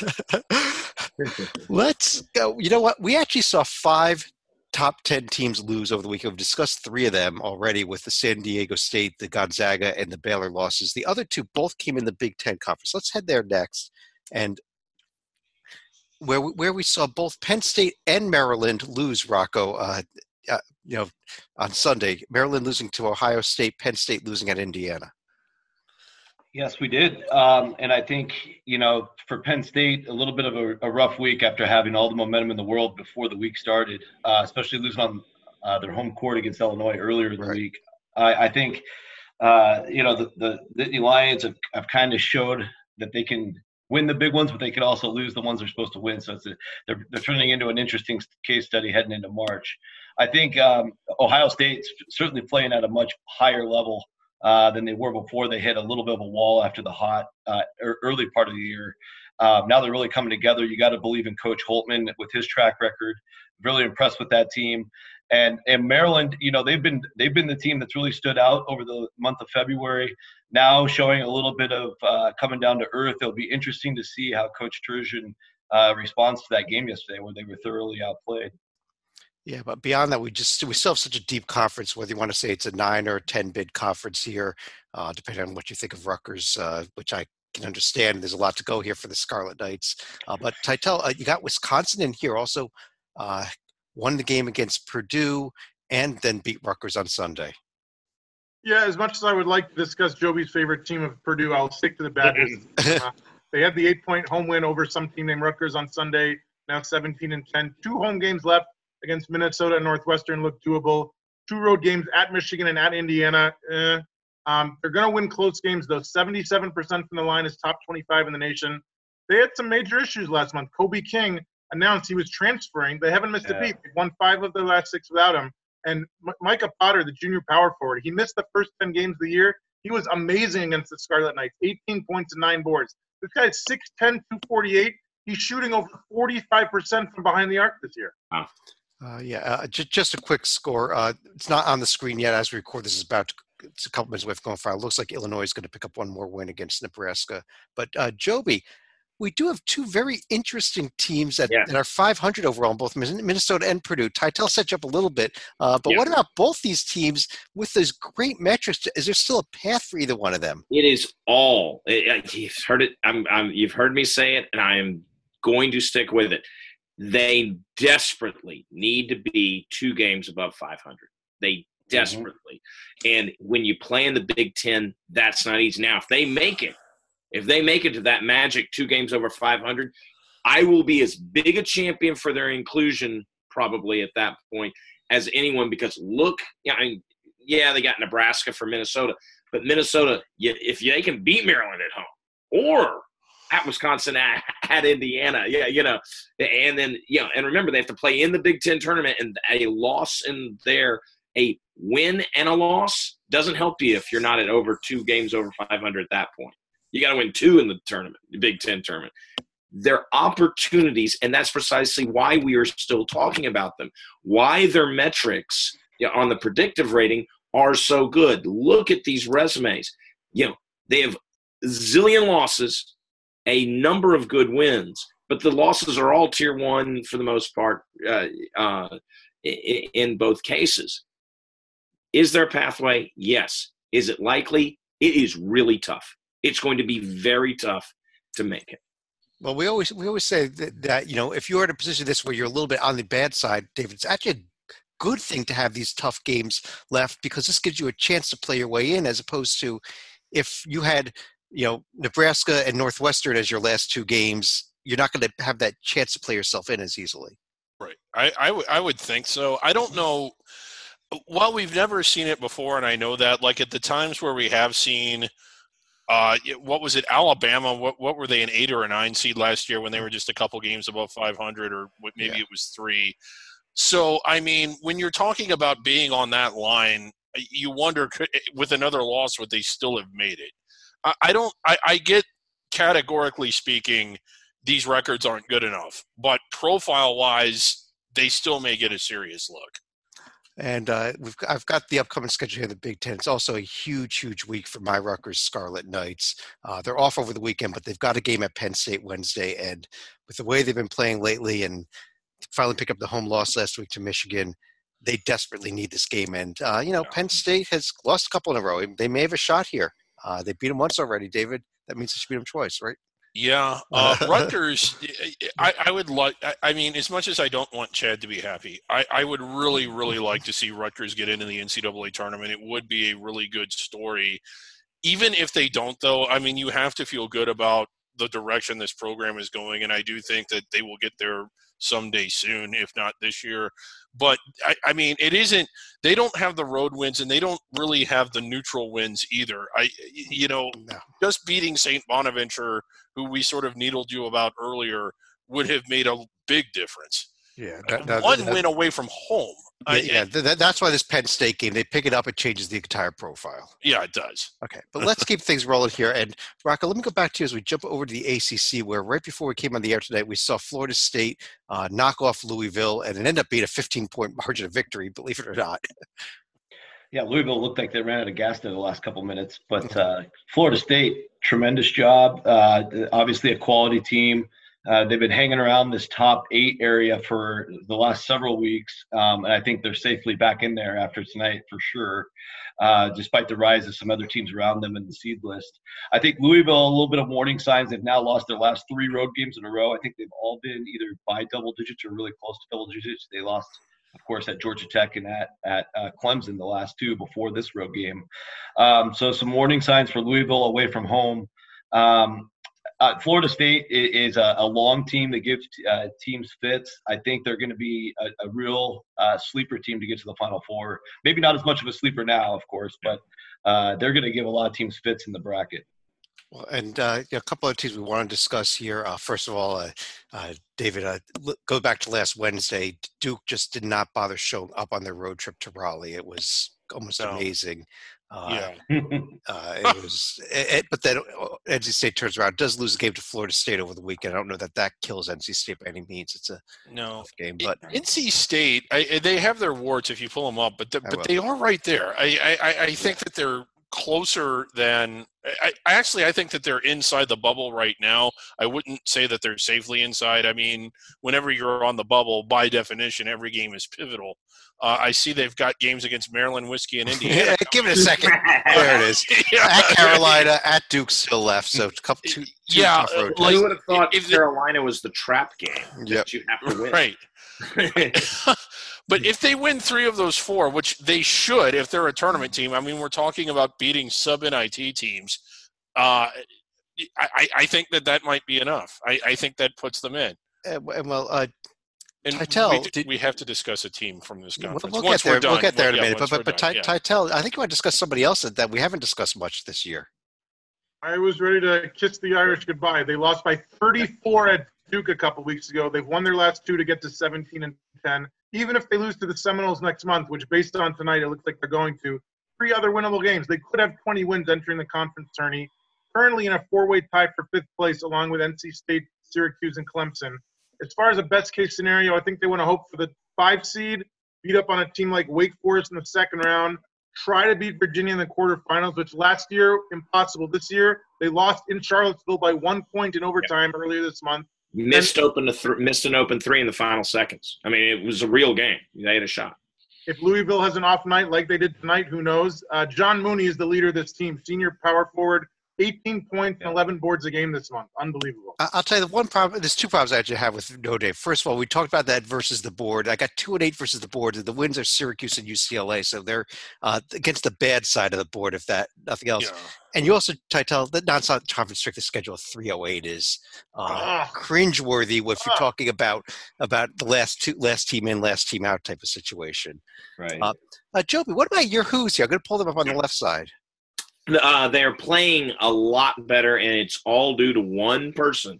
let's go. You know what? We actually saw five top ten teams lose over the weekend. We've discussed three of them already with the San Diego State, the Gonzaga, and the Baylor losses. The other two both came in the Big Ten Conference. Let's head there next. And where we, where we saw both Penn State and Maryland lose, Rocco, uh, uh, you know, on Sunday. Maryland losing to Ohio State, Penn State losing at Indiana. Yes, we did. Um, and I think, you know, for Penn State, a little bit of a, a rough week after having all the momentum in the world before the week started, uh, especially losing on uh, their home court against Illinois earlier in the Right. week. I, I think, uh, you know, the, the Nittany Lions have, have kind of showed that they can win the big ones, but they can also lose the ones they're supposed to win. So it's a, they're, they're turning into an interesting case study heading into March. I think um, Ohio State's certainly playing at a much higher level uh, than they were before. They hit a little bit of a wall after the hot uh, early part of the year. Um, now they're really coming together. You got to believe in Coach Holtman with his track record. Really impressed with that team. And and Maryland, you know, they've been they've been the team that's really stood out over the month of February. Now showing a little bit of uh, coming down to earth. It'll be interesting to see how Coach Turgeon uh, responds to that game yesterday, where they were thoroughly outplayed. Yeah, but beyond that, we just we still have such a deep conference. Whether you want to say it's a nine or a ten bid conference here, uh, depending on what you think of Rutgers, uh, which I can understand. There's a lot to go here for the Scarlet Knights. Uh, but Titel, uh, you got Wisconsin in here also. Uh, won the game against Purdue and then beat Rutgers on Sunday. Yeah, as much as I would like to discuss Joby's favorite team of Purdue, I'll stick to the Badgers. uh, they had the eight-point home win over some team named Rutgers on Sunday, now seventeen and ten. Two home games left against Minnesota and Northwestern look doable. Two road games at Michigan and at Indiana. Eh. Um, they're going to win close games, though. seventy-seven percent from the line is top twenty-five in the nation. They had some major issues last month. Kobe King announced he was transferring. They haven't missed yeah. a beat. They've won five of their last six without him. And M- Micah Potter, the junior power forward, he missed the first ten games of the year. He was amazing against the Scarlet Knights, eighteen points and nine boards. This guy's six ten, two forty-eight. He's shooting over forty-five percent from behind the arc this year. Wow. Uh, yeah, uh, just, just a quick score. Uh, it's not on the screen yet as we record. This is about to, it's a couple minutes away from going far. It looks like Illinois is going to pick up one more win against Nebraska. But uh, Joby, we do have two very interesting teams that, yeah. that are five hundred overall in both Minnesota and Purdue. Titel set you up a little bit. Uh, but yeah. what about both these teams with those great metrics? Is there still a path for either one of them? It is all. It, you've heard it. I'm, I'm, you've heard me say it, and I am going to stick with it. They desperately need to be two games above five hundred. They desperately. Mm-hmm. And when you play in the Big Ten, that's not easy. Now, if they make it, if they make it to that magic two games over five hundred, I will be as big a champion for their inclusion probably at that point as anyone, because look, I mean, yeah, they got Nebraska for Minnesota, but Minnesota, if they can beat Maryland at home or at Wisconsin, at, at Indiana, yeah, you know, and then, you know, and remember they have to play in the Big Ten tournament, and a loss in there, a win and a loss doesn't help you if you're not at over two games over five hundred at that point. You got to win two in the tournament, the Big Ten tournament. They're opportunities, and that's precisely why we are still talking about them, why their metrics you know, on the predictive rating are so good. Look at these resumes. You know, they have a zillion losses, a number of good wins, but the losses are all tier one for the most part uh, uh, in, in both cases. Is there a pathway? Yes. Is it likely? It is really tough. It's going to be very tough to make it. Well, we always we always say that, that, you know, if you're in a position this where you're a little bit on the bad side, David, it's actually a good thing to have these tough games left, because this gives you a chance to play your way in, as opposed to if you had, you know, Nebraska and Northwestern as your last two games, you're not going to have that chance to play yourself in as easily. Right. I, I, w- I would think so. I don't know. While we've never seen it before, and I know that, like at the times where we have seen – Uh, what was it? Alabama. What what were they, an eight or a nine seed last year when they were just a couple games above five hundred, or maybe yeah. it was three. So I mean, when you're talking about being on that line, you wonder could, with another loss would they still have made it? I, I don't. I, I get categorically speaking, these records aren't good enough, but profile wise, they still may get a serious look. And uh, we've I've got the upcoming schedule here in the Big Ten. It's also a huge, huge week for my Rutgers Scarlet Knights. Uh, they're off over the weekend, but they've got a game at Penn State Wednesday. And with the way they've been playing lately and finally pick up the home loss last week to Michigan, they desperately need this game. And, uh, you know, yeah. Penn State has lost a couple in a row. They may have a shot here. Uh, they beat them once already, David. That means they should beat them twice, right? Yeah, uh, Rutgers, I, I would like, I, I mean, as much as I don't want Chad to be happy, I, I would really, really like to see Rutgers get into the N C double A tournament. It would be a really good story. Even if they don't, though, I mean, you have to feel good about the direction this program is going, and I do think that they will get there someday soon, if not this year. But, I, I mean, it isn't – they don't have the road wins, and they don't really have the neutral wins either. I, You know, no. Just beating Saint Bonaventure – who we sort of needled you about earlier, would have made a big difference. Yeah, that, that, One that, win away from home. Yeah, I, yeah that, that's why this Penn State game, they pick it up, it changes the entire profile. Yeah, it does. Okay, but let's keep things rolling here. And, Rocco, let me go back to you as we jump over to the A C C, where right before we came on the air tonight, we saw Florida State uh, knock off Louisville, and it ended up being a fifteen-point margin of victory, believe it or not. Yeah, Louisville looked like they ran out of gas there the last couple minutes. But uh, Florida State, tremendous job. Uh, obviously a quality team. Uh, they've been hanging around this top eight area for the last several weeks. Um, and I think they're safely back in there after tonight for sure, uh, despite the rise of some other teams around them in the seed list. I think Louisville, a little bit of warning signs. They've now lost their last three road games in a row. I think they've all been either by double digits or really close to double digits. They lost, of course, at Georgia Tech and at, at uh, Clemson, the last two before this road game. Um, so some warning signs for Louisville away from home. Um, uh, Florida State is a, a long team that gives uh, teams fits. I think they're going to be a, a real uh, sleeper team to get to the Final Four. Maybe not as much of a sleeper now, of course, but uh, they're going to give a lot of teams fits in the bracket. Well, and uh, a couple of teams we want to discuss here. Uh, first of all, uh, uh, David, uh, go back to last Wednesday. Duke just did not bother showing up on their road trip to Raleigh. It was almost No. amazing. Uh, Yeah. uh, it was, it, it- but then N C State turns around, does lose a game to Florida State over the weekend. I don't know that that kills N C State by any means. It's a No. tough game, but N C State, I, they have their warts if you pull them up, but the, I but will. they are right there. I I, I think that they're closer than I, I actually I think that they're inside the bubble right now. I wouldn't say that they're safely inside. I mean, whenever you're on the bubble, by definition, every game is pivotal. Uh, I see they've got games against Maryland, Whiskey, and Indiana. give it a second. There it is. Yeah. At Carolina, at Duke, still left. So a couple two, two Yeah, tough road like- you would have thought if the- Carolina was the trap game Yep. that you have to win. Right. But if they win three of those four, which they should if they're a tournament team, I mean, we're talking about beating sub-N I T teams. Uh, I, I think that that might be enough. I, I think that puts them in. Uh, well, uh, And Titel, we, d- did- we have to discuss a team from this we'll, conference. we'll Once get there. we're done. We'll get there in a Yeah, minute. But once but, but we're Ty, done, yeah. Titel, I think you want to discuss somebody else that, that we haven't discussed much this year. I was ready to kiss the Irish goodbye. They lost by thirty-four at Duke a couple weeks ago. They've won their last two to get to seventeen and ten. Even if they lose to the Seminoles next month, which based on tonight it looks like they're going to, three other winnable games. They could have twenty wins entering the conference tourney. Currently in a four-way tie for fifth place, along with N C State, Syracuse, and Clemson. As far as a best-case scenario, I think they want to hope for the five seed, beat up on a team like Wake Forest in the second round, try to beat Virginia in the quarterfinals, which last year, impossible. This year, they lost in Charlottesville by one point in overtime earlier this month. Missed open to th- missed an open three in the final seconds. I mean, it was a real game. They had a shot. If Louisville has an off night like they did tonight, who knows? Uh, John Mooney is the leader of this team, senior power forward, eighteen points and eleven boards a game this month. Unbelievable. I- I'll tell you the one problem. There's two problems I actually have with Notre Dame. First of all, we talked about that versus the board. I got two and eight versus the board. The wins are Syracuse and U C L A, so they're uh, against the bad side of the board. If that nothing else. Yeah. And you also Titel the non-conference strictest schedule of three oh eight is uh, Ah. cringeworthy. If you're Ah. talking about about the last two last team in, last team out type of situation. Right. Uh, Uh, Joby, what about your Who's here? I'm going to pull them up on the left side. Uh, they're playing a lot better, and it's all due to one person.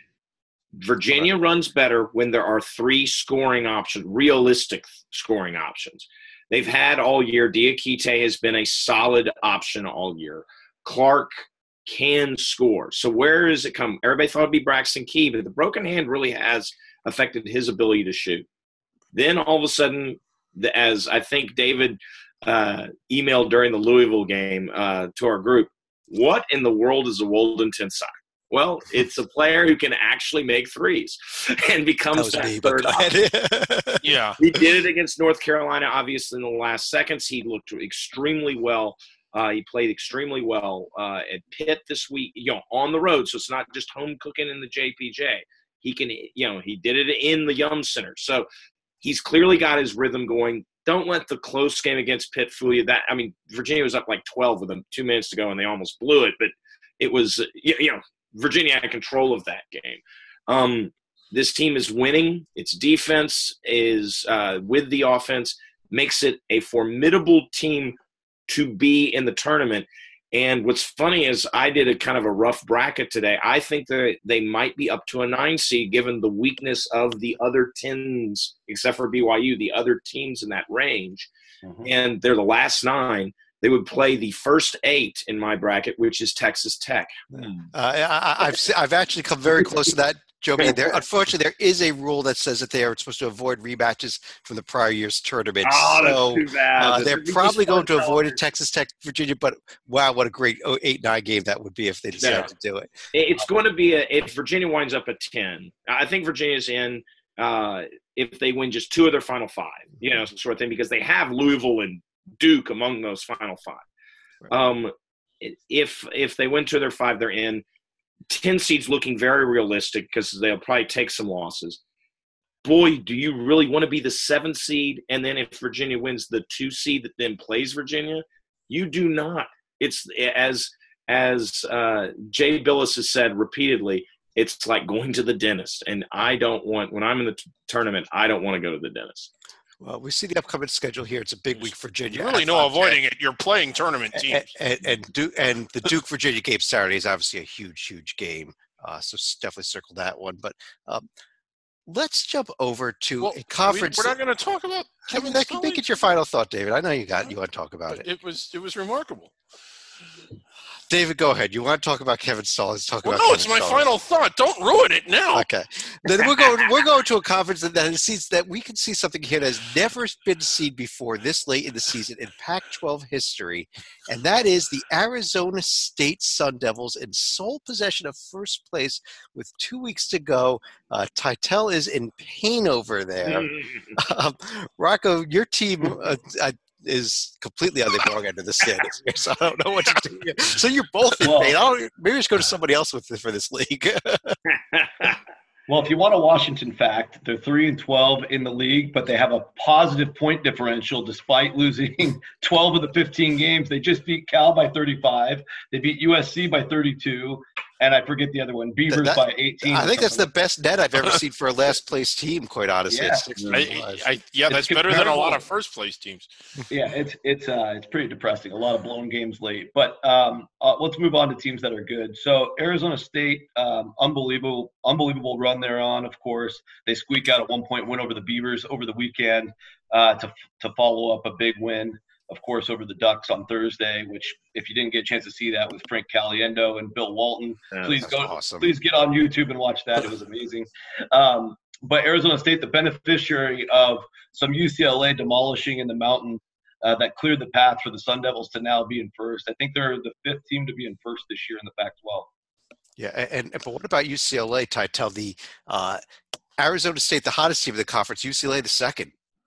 Virginia runs better when there are three scoring options, realistic scoring options. They've had all year. Diakite has been a solid option all year. Clark can score. So where does it come? Everybody thought it'd be Braxton Key, but the broken hand really has affected his ability to shoot. Then all of a sudden, the, as I think David uh, emailed during the Louisville game uh, to our group, what in the world is a Wolden Tensai? Well, it's a player who can actually make threes and That becomes was that me, but third go option. ahead. Yeah. He did it against North Carolina, obviously, in the last seconds. He looked extremely well. Uh, he played extremely well uh, at Pitt this week, you know, on the road. So it's not just home cooking in the J P J. He can, you know, he did it in the Yum Center. So he's clearly got his rhythm going. Don't let the close game against Pitt fool you. That I mean, Virginia was up like twelve with them two minutes to go, and they almost blew it. But it was, you know, Virginia had control of that game. Um, this team is winning. Its defense is uh, with the offense, makes it a formidable team to be in the tournament. And what's funny is I did a kind of a rough bracket today. I think that they might be up to a nine seed given the weakness of the other tens, except for B Y U, the other teams in that range. Mhm. And they're the last nine. They would play the first eight in my bracket, which is Texas Tech. Uh, I, I, I've se- I've actually come very close to that, Joby. There, unfortunately, there is a rule that says that they are supposed to avoid rematches from the prior year's tournament. so too bad. uh, This they're would be probably just going to fun avoid a television. Texas Tech, Virginia. But wow, what a great oh, eight nine game that would be if they decided Yeah. to do it. It's going to be a if Virginia winds up at ten. I think Virginia's in uh, if they win just two of their final five, you know, sort of thing, because they have Louisville and Duke among those final five. Um, if if they win two of their five, they're in. Ten seeds looking very realistic because they'll probably take some losses. Boy, do you really want to be the seventh seed? And then if Virginia wins the two seed that then plays Virginia, you do not. It's as as uh, Jay Billis has said repeatedly, it's like going to the dentist. And I don't want, when I'm in the t- tournament, I don't want to go to the dentist. Well, we see the upcoming schedule here. It's a big week for Virginia. You really know avoiding it. You're playing tournament teams. And, and, and, Duke, and the Duke-Virginia game Saturday is obviously a huge, huge game. Uh, so definitely circle that one. But um, let's jump over to well, a conference. We, we're not going to talk about Kevin Make, make it your final thought, David. I know you got you want to talk about it. It was it was remarkable. David, go ahead. You want to talk about Kevin Stallings? Talk well, about no, Kevin it's my Stallings. final thought. Don't ruin it now. Okay, then we're going. We're going to a conference that that sees that we can see something here that has never been seen before this late in the season in Pac twelve history, and that is the Arizona State Sun Devils in sole possession of first place with two weeks to go. Uh, Titel is in pain over there. um, Rocco, your team. Uh, I, is completely on the wrong end of the standings here, so I don't know what to do. So you're both in well, pain. I don't, maybe just go to somebody else with for this league. Well, if you want a Washington fact, they're three and twelve in the league, but they have a positive point differential despite losing twelve of the fifteen games. They just beat Cal by thirty-five. They beat U S C by thirty-two. And I forget the other one, Beavers that, by eighteen. I think that's the best net I've ever seen for a last place team, quite honestly. Yeah, It's I, I, yeah that's it's better than a comparable. lot of first place teams. Yeah, it's it's uh, it's pretty depressing. A lot of blown games late. But um, uh, let's move on to teams that are good. So Arizona State, um, unbelievable, unbelievable run they're on. Of course, they squeak out a one-point win over the Beavers over the weekend uh, to to follow up a big win, of course, over the Ducks on Thursday. Which, if you didn't get a chance to see that, with Frank Caliendo and Bill Walton, Yeah, please that's go, awesome. please get on YouTube and watch that. It was amazing. Um, but Arizona State, the beneficiary of some U C L A demolishing in the mountain uh, that cleared the path for the Sun Devils to now be in first. I think they're the fifth team to be in first this year in the Pac twelve. Yeah, and, and but what about U C L A, Titel? The uh, Arizona State, the hottest team of the conference. U C L A, the second.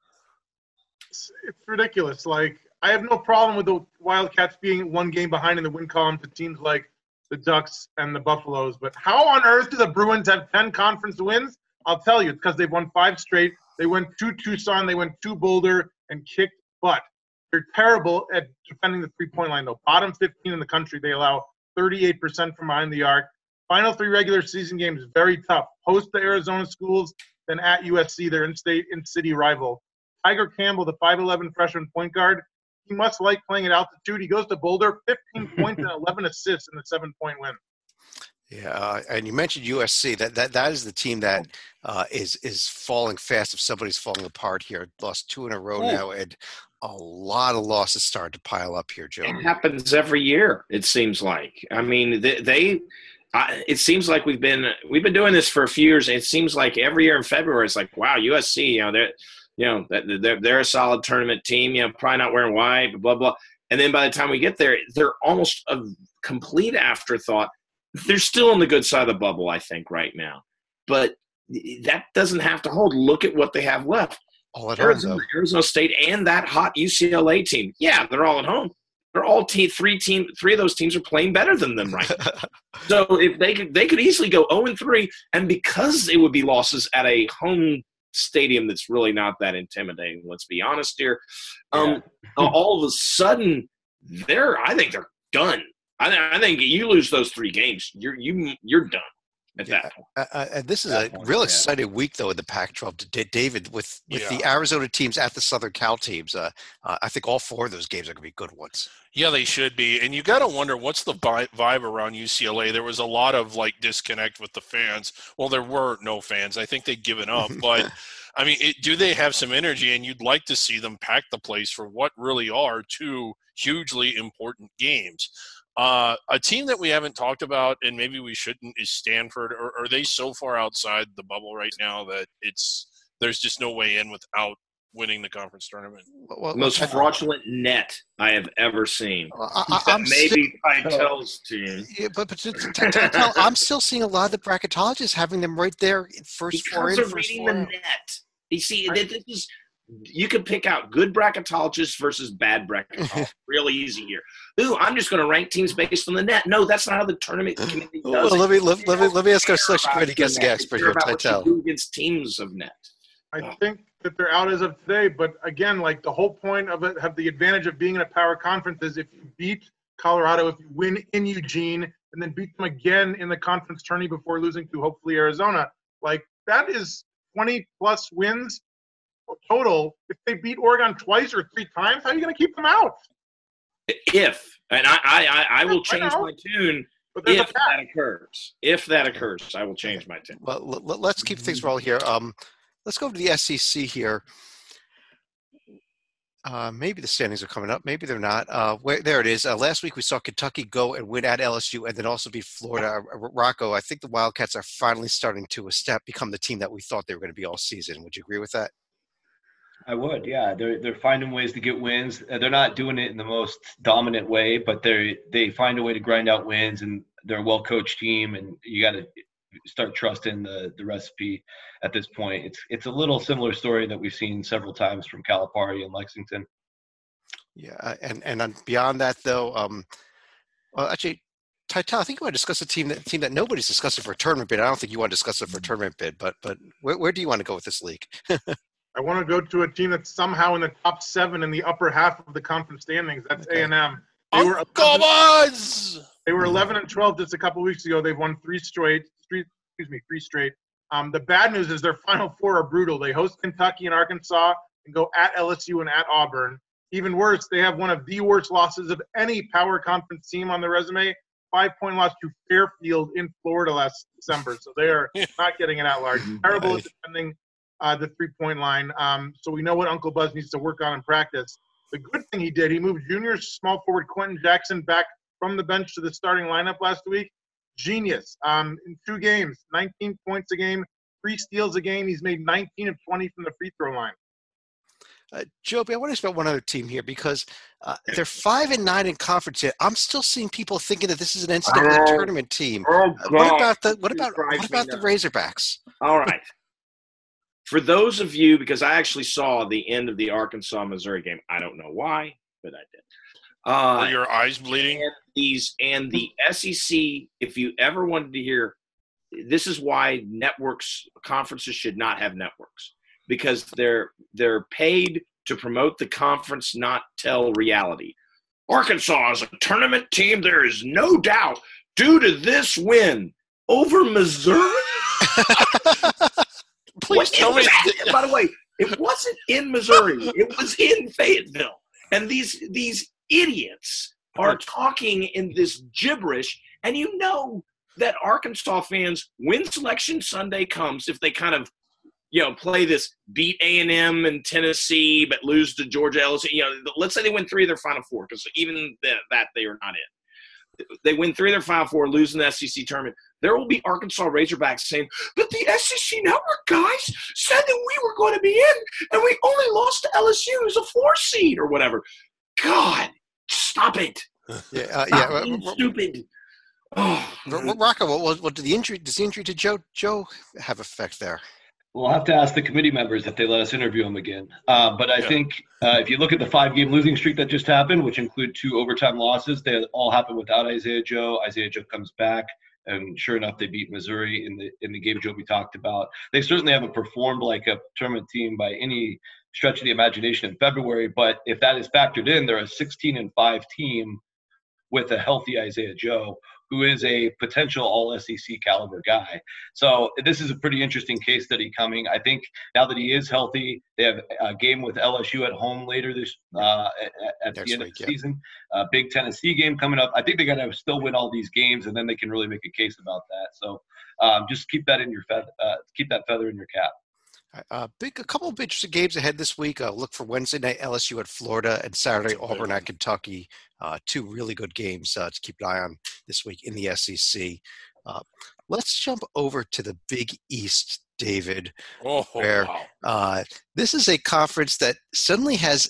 It's, it's ridiculous. Like, I have no problem with the Wildcats being one game behind in the win column to teams like the Ducks and the Buffaloes. But how on earth do the Bruins have ten conference wins? I'll tell you, it's because they've won five straight. They went to Tucson, they went to Boulder, and kicked butt. They're terrible at defending the three-point line, though. Bottom fifteen in the country, they allow thirty-eight percent from behind the arc. Final three regular season games, very tough. Host the Arizona Schools, then at U S C, their in-state, in-city rival. Tiger Campbell, the five eleven freshman point guard, he must like playing at altitude. He goes to Boulder, fifteen points and eleven assists in the seven-point win. Yeah, uh, and you mentioned U S C. That that that is the team that uh, is is falling fast. If somebody's falling apart here, lost two in a row Oh. now, and a lot of losses starting to pile up here, Joe. It happens every year, it seems like. I mean, they, they I, it seems like we've been we've been doing this for a few years. And it seems like every year in February, it's like, wow, U S C, you know, they're you know they're they're a solid tournament team. You know, probably not wearing white, blah blah. And then by the time we get there, they're almost a complete afterthought. They're still on the good side of the bubble, I think, right now. But that doesn't have to hold. Look at what they have left. All at home, Arizona, though. Arizona State and that hot U C L A team. Yeah, they're all at home. They're all te- three team. Three of those teams are playing better than them right now. So if they could, they could easily go zero and three, and because it would be losses at a home stadium that's really not that intimidating. Let's be honest here. Um, all of a sudden, they're. I think they're done. I, th- I think you lose those three games, you're you you're done at Yeah. that point. Uh, uh, and this is That a point, real yeah. exciting week, though, in the Pac twelve. D- David, with, with Yeah. the Arizona teams at the Southern Cal teams, uh, uh, I think all four of those games are going to be good ones. Yeah, they should be. And you got to wonder, what's the vi- vibe around U C L A? There was a lot of, like, disconnect with the fans. Well, there were no fans. I think they'd given up. But, I mean, it, do they have some energy? And you'd like to see them pack the place for what really are two hugely important games. Uh, a team that we haven't talked about, and maybe we shouldn't, is Stanford. Or are they so far outside the bubble right now that it's there's just no way in without winning the conference tournament? Well, The most I- fraudulent net I have ever seen. I, I, That I'm maybe still, Titel's team. yeah, but, but to, to, to, to tell, I'm still seeing a lot of the bracketologists having them right there, first four Because in, of first reading four the out. net. You see, this is you can pick out good bracketologists versus bad bracketologists. Real easy here. Ooh, I'm just going to rank teams based on the net. No, that's not how the tournament committee does Well, it. let me let, let me let me ask our Care selection about committee the guest net. expert Care here, about what you Titel. do against teams of net. I think that they're out as of today, but again, like the whole point of it, have the advantage of being in a power conference is if you beat Colorado if you win in Eugene, and then beat them again in the conference tourney before losing to hopefully Arizona. Like, that is twenty-plus wins total. If they beat Oregon twice or three times, how are you going to keep them out? If, and I, I, I will change I my tune But there's if a fact. that occurs. If that occurs, I will change my tune. Well, l- l- let's keep things rolling here. Um, let's go to the S E C here. Uh, maybe the standings are coming up. Maybe they're not. Uh, where, there it is. Uh, last week we saw Kentucky go and win at L S U and then also beat Florida. Uh, Rocco, I think the Wildcats are finally starting to a step become the team that we thought they were going to be all season. Would you agree with that? I would, yeah. They're they're finding ways to get wins. They're not doing it in the most dominant way, but they they find a way to grind out wins, and they're a well coached team. And you got to start trusting the the recipe at this point. It's it's a little similar story that we've seen several times from Calipari and Lexington. Yeah, and and beyond that though, um, well, actually, Titel, I think you want to discuss a team that team that nobody's discussing for a tournament bid. I don't think you want to discuss it for a tournament bid, but but where where do you want to go with this league? I want to go to a team that's somehow in the top seven in the upper half of the conference standings. That's Okay. A and M. They were Uncle Buzz! They were eleven and twelve just a couple weeks ago. They've won three straight. Three, excuse me, three straight. Um, the bad news is their final four are brutal. They host Kentucky and Arkansas and go at L S U and at Auburn. Even worse, they have one of the worst losses of any power conference team on their resume. Five-point loss to Fairfield in Florida last December. So they are not getting it at large. Terrible at defending uh, the three-point line. Um, so we know what Uncle Buzz needs to work on in practice. The good thing he did, he moved junior small forward Quentin Jackson back from the bench to the starting lineup last week. Genius. Um, in two games, nineteen points a game, three steals a game. He's made nineteen of twenty from the free throw line. Uh, Joby, I want to ask about one other team here because uh, they're five and nine in conference yet. I'm still seeing people thinking that this is an N C double A Oh, tournament team. Oh, Uh, what about the what This about drives what me about the nuts. Razorbacks? All right. For those of you, because I actually saw the end of the Arkansas-Missouri game. I don't know why, but I did. Uh, Are your eyes bleeding? and these and the S E C, if you ever wanted to hear, this is why networks, conferences should not have networks, because they're they're paid to promote the conference, not tell reality. Arkansas is a tournament team, there is no doubt, due to this win over Missouri. Please What- tell it me. was- by the way, it wasn't in Missouri. It was in Fayetteville. And these these idiots are talking in this gibberish. And you know that Arkansas fans, when Selection Sunday comes, if they kind of, you know, play this beat A and M and Tennessee but lose to Georgia, L S U, you know, let's say they win three of their Final Four, because even that, that they are not in. They win three of their Final Four, lose in the S E C tournament. There will be Arkansas Razorbacks saying, but the S E C Network guys said that we were going to be in, and we only lost to L S U as a four seed or whatever. God, stop it. Yeah, uh, Stop yeah. being uh, stupid. Oh. R- R- Rocco, what, what, what did the injury? Does the injury to Joe Joe have effect there? We'll have to ask the committee members if they let us interview him again. Uh, but I Yeah. think uh, if you look at the five-game losing streak that just happened, which include two overtime losses, they all happened without Isaiah Joe. Isaiah Joe comes back, and sure enough, they beat Missouri in the in the game Joe we talked about. They certainly haven't performed like a tournament team by any stretch of the imagination in February. But if that is factored in, they're a sixteen and five team with a healthy Isaiah Joe, who is a potential all S E C caliber guy. So this is a pretty interesting case study coming. I think now that he is healthy, they have a game with L S U at home later this uh, at, at Next the end week, of the yeah. season. A big Tennessee game coming up. I think they got to still win all these games, and then they can really make a case about that. So um, just keep that in your feather, uh, keep that feather in your cap. Uh, big, a couple of interesting games ahead this week. Uh, look for Wednesday night L S U at Florida and Saturday Auburn at Kentucky. Uh, two really good games uh, to keep an eye on this week in the S E C. Uh, let's jump over to the Big East, David. Oh, Where- wow. Uh, this is a conference that suddenly has.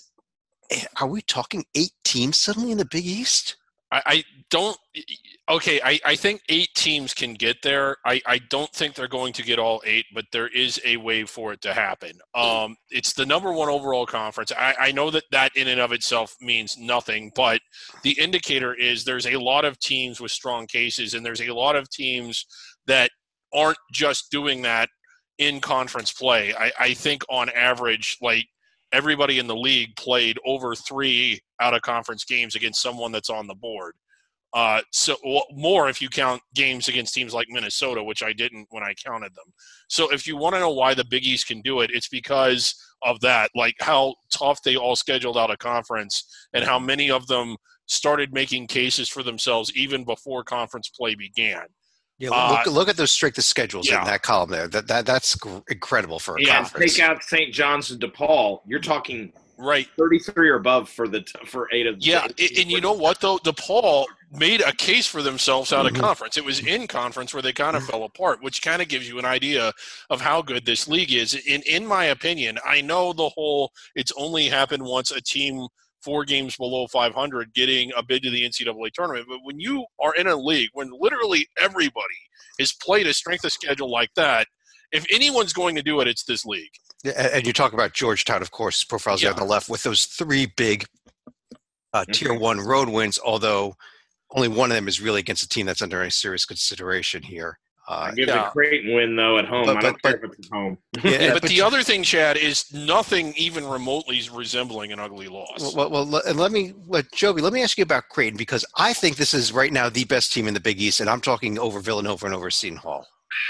Are we talking eight teams suddenly in the Big East? I, I don't – okay, I, I think eight teams can get there. I, I don't think they're going to get all eight, but there is a way for it to happen. Um, it's the number one overall conference. I, I know that that in and of itself means nothing, but the indicator is there's a lot of teams with strong cases, and there's a lot of teams that aren't just doing that in conference play. I, I think on average, like, everybody in the league played over three out-of-conference games against someone that's on the board. Uh, so well, more if you count games against teams like Minnesota, which I didn't when I counted them. So if you want to know why the Big East can do it, it's because of that, like how tough they all scheduled out of conference and how many of them started making cases for themselves even before conference play began. Yeah, uh, look, look at those strength of schedules yeah. in that column there. That, that That's gr- incredible for a yeah, conference. take out Saint John's and DePaul. You're talking right thirty-three or above for the for eight of the Yeah, and, and you know what, though? DePaul made a case for themselves out of Mhm. conference. It was in conference where they kind of fell apart, which kind of gives you an idea of how good this league is. In, in my opinion, I know the whole it's only happened once a team four games below five hundred getting a bid to the N C double A tournament. But when you are in a league, when literally everybody has played a strength of schedule like that, if anyone's going to do it, it's this league. Yeah, and and you talk about Georgetown, of course, profiles there Yeah. on the left with those three big uh, Mhm. tier one road wins, although only one of them is really against a team that's under any serious consideration here. Uh, I give yeah. the Creighton win though at home. But- I don't but- care if it's at home. yeah, but, the other thing, Chad, is nothing even remotely resembling an ugly loss. Well, well, well, and let me, let, Joby, let me ask you about Creighton, because I think this is right now the best team in the Big East, and I'm talking over Villanova and over Seton Hall.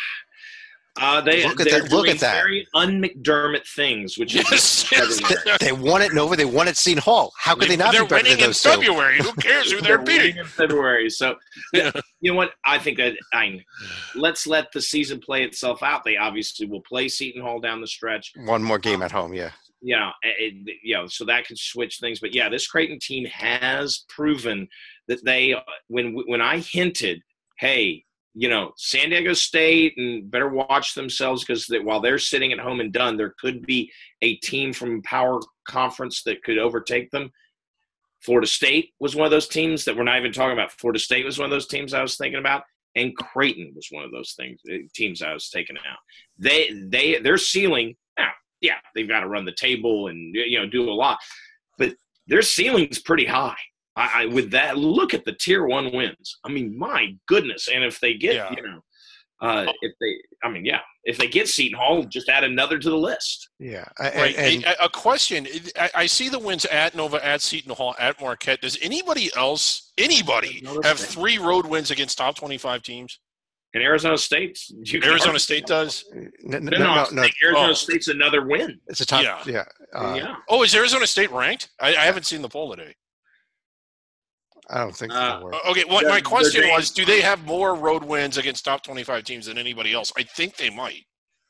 Uh, they Look at they're that- look doing at that. very un-McDermott things, which Yes, is yes. everywhere. They won at Nova, they won at Seton Hall. How could they not They're be better winning than in those two? February. Who cares who they're winning beating? in February. So, you know what? I think that I let's let the season play itself out. They obviously will play Seton Hall down the stretch. One more game at home, yeah. You know, it, you know, so that could switch things. But yeah, this Creighton team has proven that they when when I hinted, hey, you know, San Diego State and better watch themselves because they, while they're sitting at home and done, there could be a team from power conference that could overtake them. Florida State was one of those teams that we're not even talking about. Florida State was one of those teams I was thinking about, and Creighton was one of those things teams I was taking out. They they their ceiling, now, yeah, they've got to run the table and you know do a lot, but their ceiling's pretty high. I, I with that, look at the tier one wins. I mean, my goodness! And if they get, Yeah. you know, uh, if they, I mean, yeah, if they get Seton Hall, just add another to the list. Yeah. I- Right. And, and a, a question. I, I see the wins at Nova, at Seton Hall, at Marquette. Does anybody else, anybody, Another have thing. three road wins against top twenty-five teams? And Arizona State's you can Arizona argue- State does? no, no, No, no, no, no, Arizona Oh. State's another win. it's a top, Yeah. yeah. Uh, yeah. Oh, is Arizona State ranked? I, I haven't seen the poll today. I don't think Uh, they were. Okay, what They're- my question they're- was, do they have more road wins against top twenty-five teams than anybody else? I think they might.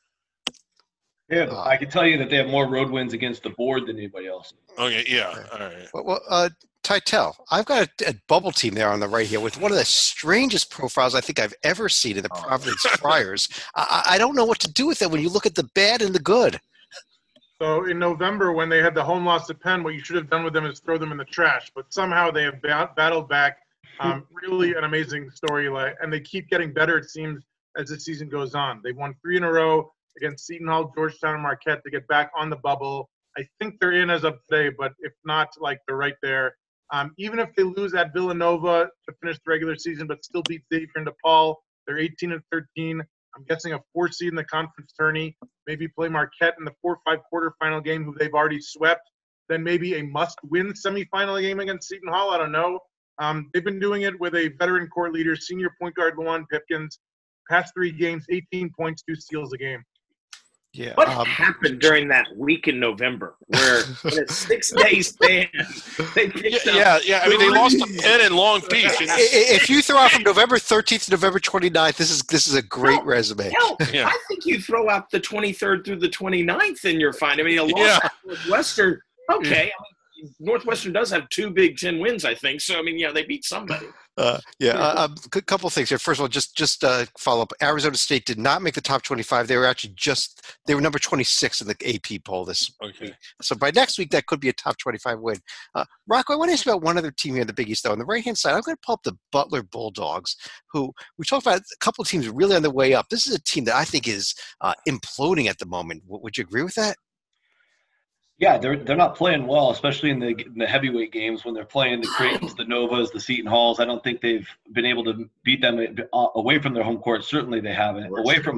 Yeah, Uh, I can tell you that they have more road wins against the board than anybody else. Okay, yeah, Okay. all right. Well, well uh, Titel, I've got a, a bubble team there on the right here with one of the strangest profiles I think I've ever seen in the Oh. Providence Friars. I, I I don't know what to do with it when you look at the bad and the good. So in November, when they had the home loss to Penn, what you should have done with them is throw them in the trash. But somehow they have bat- battled back. Um, really an amazing story, like, and they keep getting better. It seems as the season goes on. They've won three in a row against Seton Hall, Georgetown, and Marquette to get back on the bubble. I think they're in as of today, but if not, like they're right there. Um, even if they lose at Villanova to finish the regular season, but still beat Xavier and DePaul, they're eighteen and thirteen. I'm guessing a four seed in the conference tourney. Maybe play Marquette in the four five quarterfinal game, who they've already swept. Then maybe a must-win semifinal game against Seton Hall. I don't know. Um, they've been doing it with a veteran court leader, senior point guard Luan Pipkins. Past three games, eighteen points, two steals a game. Yeah. What um, happened during that week in November where in a six-day span they Yeah, picked up yeah, yeah. I mean, they lost to Penn and Long Beach. And I- i- if you throw out from November thirteenth to November twenty-ninth, this is this is a great No. resume. Hell, Yeah. I think you throw out the twenty-third through the twenty-ninth and you're fine. I mean, a loss Yeah. at Northwestern, okay. I mean, Northwestern does have two Big Ten wins, I think. So, I mean, yeah, they beat somebody. Uh, yeah, a uh, couple things here. First of all, just just uh, follow up. Arizona State did not make the top twenty-five. They were actually just they were number twenty-six in the A P poll this Okay. week. So by next week, that could be a top twenty-five win. Uh, Rocco, I want to ask you about one other team here in the Big East, though. On the right hand side, I'm going to pull up the Butler Bulldogs, who we talked about a couple of teams really on the way up. This is a team that I think is uh, imploding at the moment. W- would you agree with that? Yeah, they're they're not playing well, especially in the in the heavyweight games when they're playing the Creightons, the Novas, the Seton Halls. I don't think they've been able to beat them uh, away from their home court. Certainly, they haven't. Away from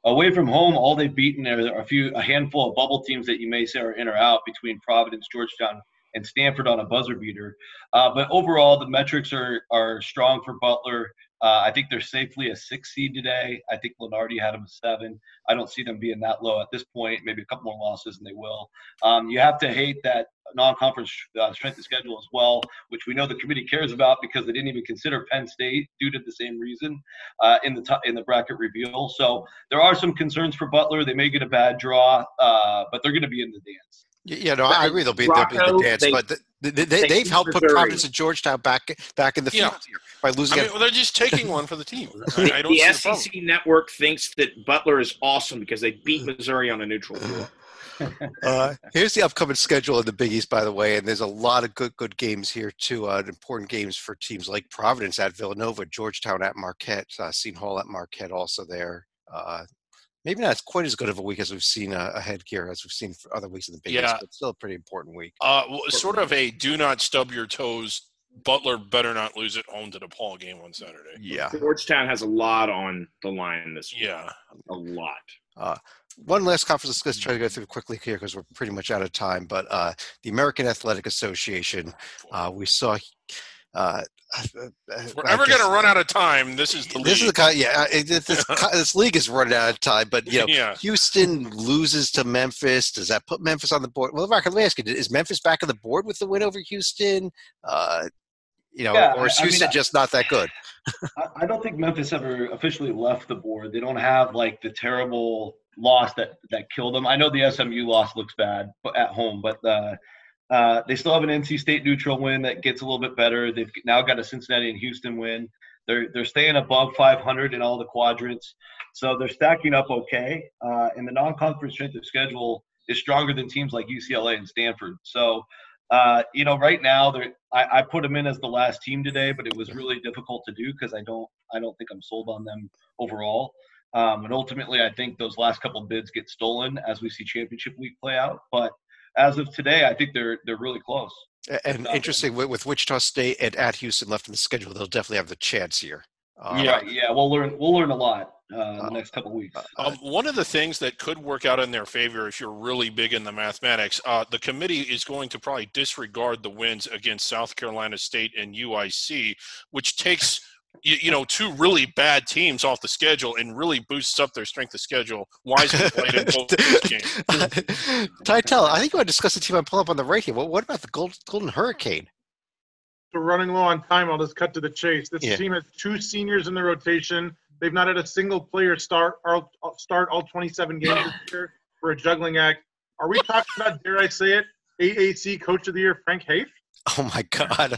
Away from home, all they've beaten are a few, a handful of bubble teams that you may say are in or out between Providence, Georgetown, and Stanford on a buzzer beater. Uh, but overall, the metrics are are strong for Butler. Uh, I think they're safely a six seed today. I think Lenardi had them a seven. I don't see them being that low at this point. Maybe a couple more losses, and they will. Um, you have to hate that non-conference uh, strength of schedule as well, which we know the committee cares about because they didn't even consider Penn State due to the same reason uh, in the t- in the bracket reveal. So there are some concerns for Butler. They may get a bad draw, uh, but they're going to be in the dance. Yeah, no, I agree. They'll be, they'll be in the dance, they, but they, they, they, they've helped put Missouri. Providence and Georgetown back back in the field Yeah. here by losing. I mean, well, they're just taking one for the team. The, I, I don't the see the S E C network thinks that Butler is awesome because they beat Missouri on a neutral floor. Uh, here's the upcoming schedule in the Big East, by the way, and there's a lot of good good games here too. Uh, important games for teams like Providence at Villanova, Georgetown at Marquette, uh, Seton Hall at Marquette also there. Uh, maybe not quite as good of a week as we've seen uh, ahead here as we've seen for other weeks in the Big Yeah. East, but still a pretty important week. Uh, well, sort of a do not stub your toes. Butler better not lose at home to DePaul game on Saturday. Yeah. Georgetown has a lot on the line this week. Yeah. A lot. Uh, one last conference, let's try to go through quickly here because we're pretty much out of time. But uh, the American Athletic Association, uh, we saw. Uh, If we're ever going to run out of time, this is the league. This is the kind, yeah. It, this, this league is running out of time, but you know, Yeah. Houston loses to Memphis. Does that put Memphis on the board? Well, Mark, let me ask you: is Memphis back on the board with the win over Houston? Uh, you know, Yeah, or is I- I Houston mean, just not that good? I, I don't think Memphis ever officially left the board. They don't have like the terrible loss that that killed them. I know the S M U loss looks bad but at home, but uh, uh, they still have an N C State neutral win that gets a little bit better. They've now got a Cincinnati and Houston win. They're they're staying above five hundred in all the quadrants, so they're stacking up okay. Uh, and the non-conference strength of schedule is stronger than teams like U C L A and Stanford. So. Uh, you know, right now, they're, I, I put them in as the last team today, but it was really difficult to do because I don't, I don't think I'm sold on them overall. Um, and ultimately, I think those last couple of bids get stolen as we see championship week play out. But as of today, I think they're they're really close. And interesting with, with Wichita State and at Houston left in the schedule, they'll definitely have the chance here. Um, Yeah, yeah, we'll learn. We'll learn a lot uh, in the next couple of weeks. Um, one of the things that could work out in their favor, if you're really big in the mathematics, uh, the committee is going to probably disregard the wins against South Carolina State and U I C, which takes you, you know two really bad teams off the schedule and really boosts up their strength of schedule. Wiseman played in both those games. Titel, I think you want to discuss the team I pull up on the right here. What, what about the Gold, Golden Hurricane? We're running low on time. I'll just cut to the chase. This Yeah. team has two seniors in the rotation. They've not had a single player start all, start all twenty-seven games this year for a juggling act. Are we talking about, dare I say it, A A C Coach of the Year, Frank Haith? Oh my God!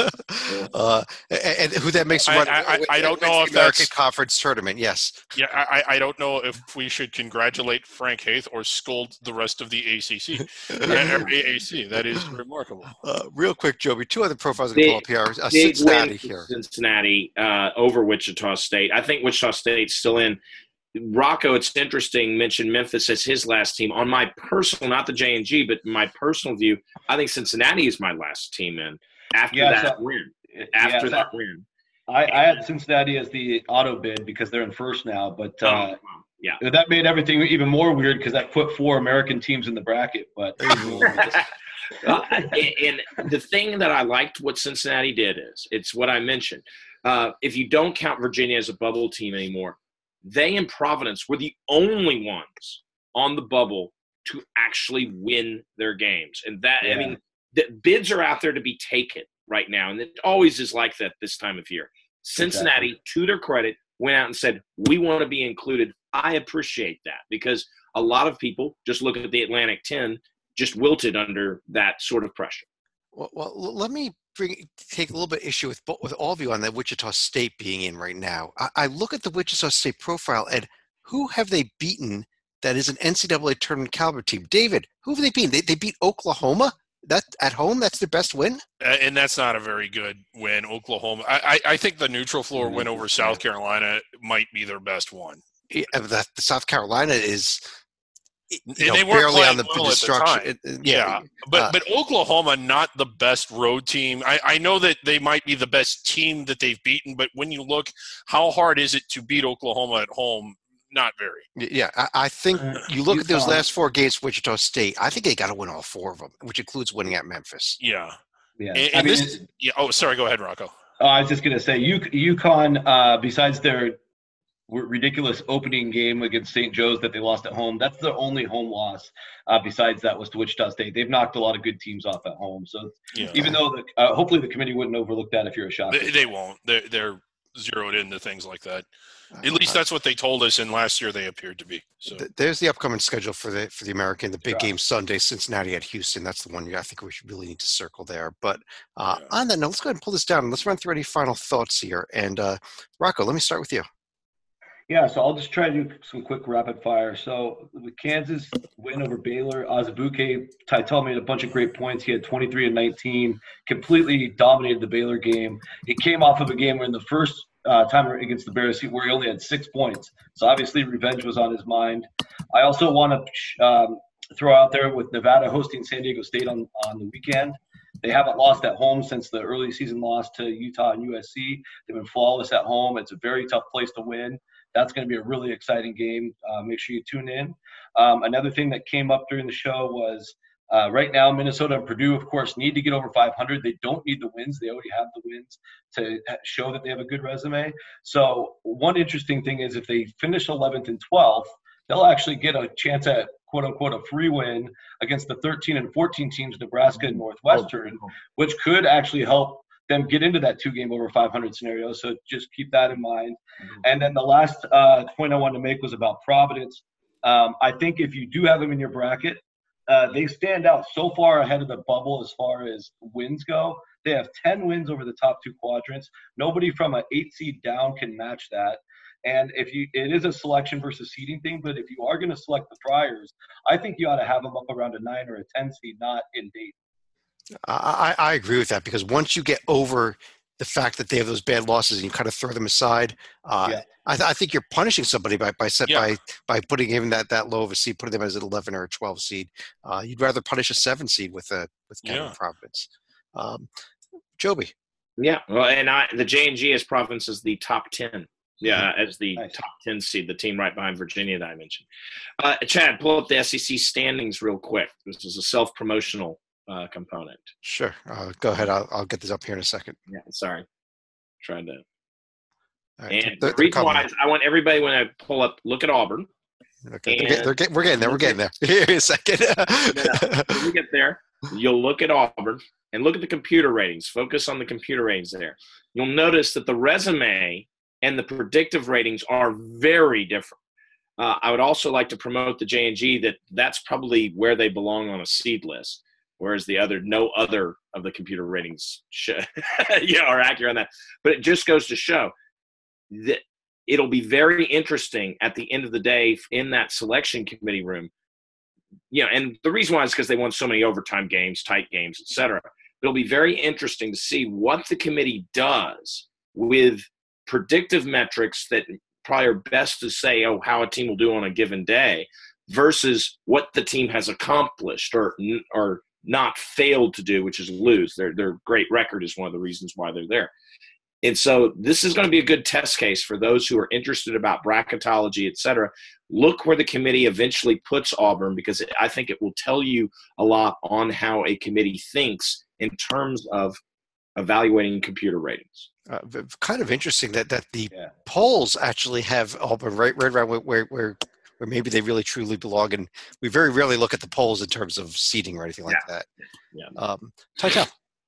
uh, and, and who that makes I- run? I- I- I don't wins know the if American that's- Conference tournament. Yes. Yeah, I, I don't know if we should congratulate Frank Haith or scold the rest of the A C C or A A C. That is remarkable. Uh, real quick, Joby. Two other profiles I'm going to pull up here. Uh, Big Cincinnati win for here. Cincinnati uh, over Wichita State. I think Wichita State's still in. Rocco, it's interesting, mentioned Memphis as his last team. On my personal, not the J and G, but my personal view, I think Cincinnati is my last team in after Yeah, that so- win. After Yeah, that win. I, I had Cincinnati as the auto bid because they're in first now, but Oh, uh, wow. Yeah. that made everything even more weird because that put four American teams in the bracket. But Uh, and, and the thing that I liked what Cincinnati did is, it's what I mentioned. Uh, if you don't count Virginia as a bubble team anymore, they and Providence were the only ones on the bubble to actually win their games. And that, Yeah. I mean, the bids are out there to be taken right now. And it always is like that this time of year. Cincinnati, Exactly. to their credit, went out and said, we want to be included. I appreciate that because a lot of people just look at the Atlantic ten, just wilted under that sort of pressure. Well, well, l- let me bring take a little bit issue with bo- with all of you on that Wichita State being in right now. I, I look at the Wichita State profile and who have they beaten that is an N C double A tournament caliber team? David, who have they beaten? They, they beat Oklahoma. That at home, that's their best win. Uh, and that's not a very good win. Oklahoma. I, I, I think the neutral floor win over South Carolina might be their best one. Yeah, but that the South Carolina is. You And know, they weren't barely playing on the, well the at the destruction. time. It- it- Yeah, but uh, but Oklahoma not the best road team. I, I know that they might be the best team that they've beaten, but when you look, how hard is it to beat Oklahoma at home? not very. Yeah, I, I think you look at those UConn. last four games for Wichita State. I think they got to win all four of them, which includes winning at Memphis. Yeah. Yeah. And, I and mean, this, yeah. Oh, sorry. Go ahead, Rocco. oh, I was just going to say, U- UConn, uh, besides their ridiculous opening game against Saint Joe's that they lost at home, that's their only home loss. Uh, besides that was to Wichita State. They've knocked a lot of good teams off at home. So Yeah. even though the, uh, hopefully the committee wouldn't overlook that if you're a shot. They, they won't. They're, they're zeroed into things like that. At least that's what they told us, and last year they appeared to be. So Th- There's the upcoming schedule for the for the American, the big Right. game Sunday, Cincinnati at Houston. That's the one you, I think we should really need to circle there. But uh, Yeah. on that note, let's go ahead and pull this down. Let's run through any final thoughts here. And uh, Rocco, let me start with you. Yeah, so I'll just try to do some quick rapid fire. So with Kansas win over Baylor, Azubuike, Tytel made a bunch of great points. He had twenty-three and nineteen, completely dominated the Baylor game. It came off of a game where in the first uh, time against the Bears where he only had six points. So obviously revenge was on his mind. I also want to um, throw out there with Nevada hosting San Diego State on, on the weekend. They haven't lost at home since the early season loss to Utah and U S C. They've been flawless at home. It's a very tough place to win. That's going to be a really exciting game. Uh, make sure you tune in. Um, another thing that came up during the show was uh, right now Minnesota and Purdue, of course, need to get over five hundred. They don't need the wins. They already have the wins to show that they have a good resume. So one interesting thing is if they finish eleventh and twelfth, they'll actually get a chance at quote-unquote a free win against the thirteen and fourteen teams, Nebraska and Northwestern, which could actually help them get into that two-game over five hundred scenario. So just keep that in mind. Mm-hmm. And then the last uh, point I wanted to make was about Providence. Um, I think if you do have them in your bracket, uh, they stand out so far ahead of the bubble as far as wins go. They have ten wins over the top two quadrants. Nobody from an eight seed down can match that. And if you, it is a selection versus seeding thing, but if you are going to select the Friars, I think you ought to have them up around a nine or a ten seed, not in Dayton. I, I agree with that because once you get over the fact that they have those bad losses and you kind of throw them aside, uh, yeah. I, th- I think you're punishing somebody by by set, yeah. by by putting him that, that low of a seed, putting them as an eleven or a twelve seed. Uh, you'd rather punish a seven seed with a with Kevin yeah. Providence. Um, Joby. Yeah, well, and I, the J and G has Providence as the top ten. Yeah, as the nice. top ten seed, the team right behind Virginia that I mentioned. Uh, Chad, pull up the S E C standings real quick. This is a self-promotional uh, component. Sure. Uh, go ahead. I'll, I'll get this up here in a second. Yeah, sorry. Trying to. Right. And they're, the reason why is I want everybody, when I pull up, look at Auburn. Okay. They're get, they're get, we're getting there. We're getting there. Here in a second. When we get there, you'll look at Auburn and look at the computer ratings. Focus on the computer ratings there. You'll notice that the resume and the predictive ratings are very different. Uh, I would also like to promote the J and G that that's probably where they belong on a seed list, whereas the other, no other of the computer ratings show, yeah, are accurate on that. But it just goes to show that it'll be very interesting at the end of the day in that selection committee room. You know, and the reason why is because they won so many overtime games, tight games, et cetera. It'll be very interesting to see what the committee does with predictive metrics that probably are best to say, oh, how a team will do on a given day versus what the team has accomplished or or not failed to do, which is lose. Their their great record is one of the reasons why they're there. And so this is going to be a good test case for those who are interested about bracketology, et cetera. Look where the committee eventually puts Auburn because I think it will tell you a lot on how a committee thinks in terms of evaluating computer ratings. Uh, kind of interesting that, that the yeah. polls actually have Auburn right, right around where, where where maybe they really truly belong, and we very rarely look at the polls in terms of seeding or anything like yeah. that. Yeah. Um, Tytel.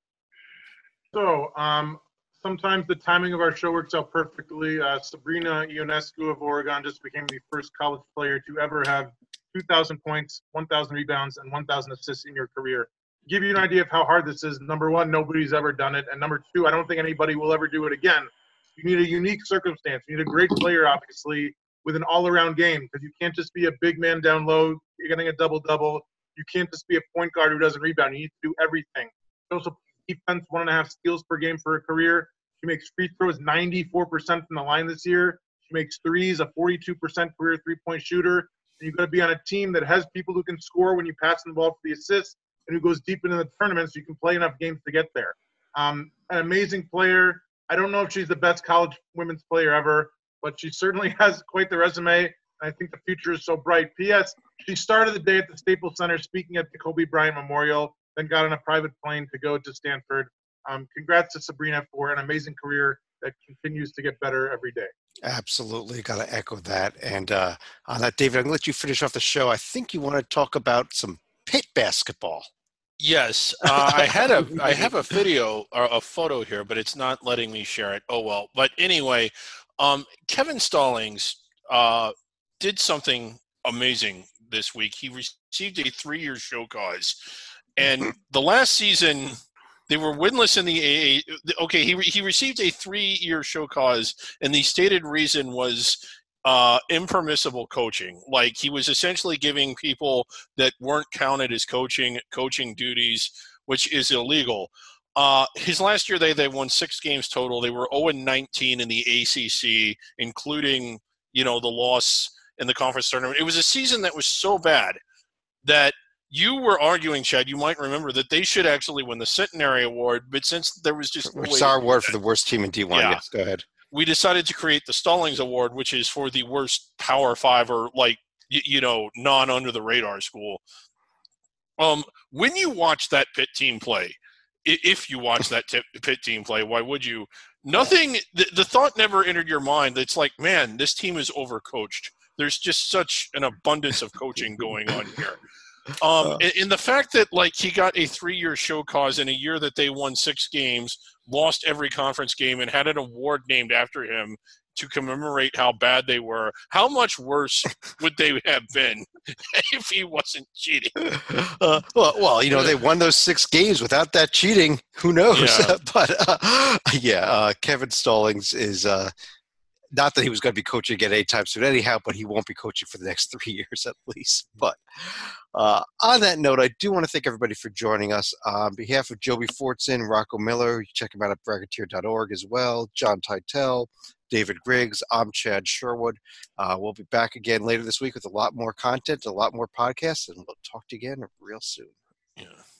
So um, sometimes the timing of our show works out perfectly. Uh, Sabrina Ionescu of Oregon just became the first college player to ever have two thousand points, one thousand rebounds, and one thousand assists in your career. Give you an idea of how hard this is. Number one, nobody's ever done it. And number two, I don't think anybody will ever do it again. You need a unique circumstance. You need a great player, obviously, with an all-around game because you can't just be a big man down low, you're getting a double-double. You can't just be a point guard who doesn't rebound. You need to do everything. She also defense, one and a half steals per game for her career. She makes free throws ninety-four percent from the line this year. She makes threes, a forty-two percent career three-point shooter. And you've got to be on a team that has people who can score when you pass the ball for the assists, and who goes deep into the tournament so you can play enough games to get there. Um, an amazing player. I don't know if she's the best college women's player ever, but she certainly has quite the resume. I think the future is so bright. P S. She started the day at the Staples Center speaking at the Kobe Bryant Memorial, then got on a private plane to go to Stanford. Um, congrats to Sabrina for an amazing career that continues to get better every day. Absolutely. Got to echo that. And uh, on that, David, I'm going to let you finish off the show. I think you want to talk about some Pitt basketball. Yes, uh, I had a I have a video or a photo here, but it's not letting me share it. Oh well. But anyway, um, Kevin Stallings uh, did something amazing this week. He received a three-year show cause, and the last season they were winless in the A A. Okay, he he received a three-year show cause, and the stated reason was Uh, impermissible coaching. Like he was essentially giving people that weren't counted as coaching coaching duties, which is illegal. Uh, his last year, they they won six games total. They were oh and nineteen in the A C C, including you know the loss in the conference tournament. It was a season that was so bad that you were arguing, Chad. You might remember that they should actually win the Centenary Award, but since there was just no Which way is our to do award that, for the worst team in D one. Yeah. Yes, go ahead. we decided to create the Stallings Award, which is for the worst Power Five or like you, you know non under the radar school. Um, when you watch that Pitt team play, i- if you watch that t- Pitt team play, why would you? Nothing. The, the thought never entered your mind. It's like, man, this team is overcoached. There's just such an abundance of coaching going on here. Um, Uh. and, and the fact that like he got a three-year show cause in a year that they won six games, lost every conference game, and had an award named after him to commemorate how bad they were. How much worse would they have been if he wasn't cheating? Uh, well, well, you know, they won those six games without that cheating. Who knows? Yeah. but uh, yeah, uh, Kevin Stallings is uh, not that he was going to be coaching again anytime soon, anyhow, but he won't be coaching for the next three years at least. But uh, on that note, I do want to thank everybody for joining us. On behalf of Joby Fortson, Rocco Miller, you check him out at braggateer dot org as well, John Teitel, David Griggs, I'm Chad Sherwood. Uh, we'll be back again later this week with a lot more content, a lot more podcasts, and we'll talk to you again real soon. Yeah.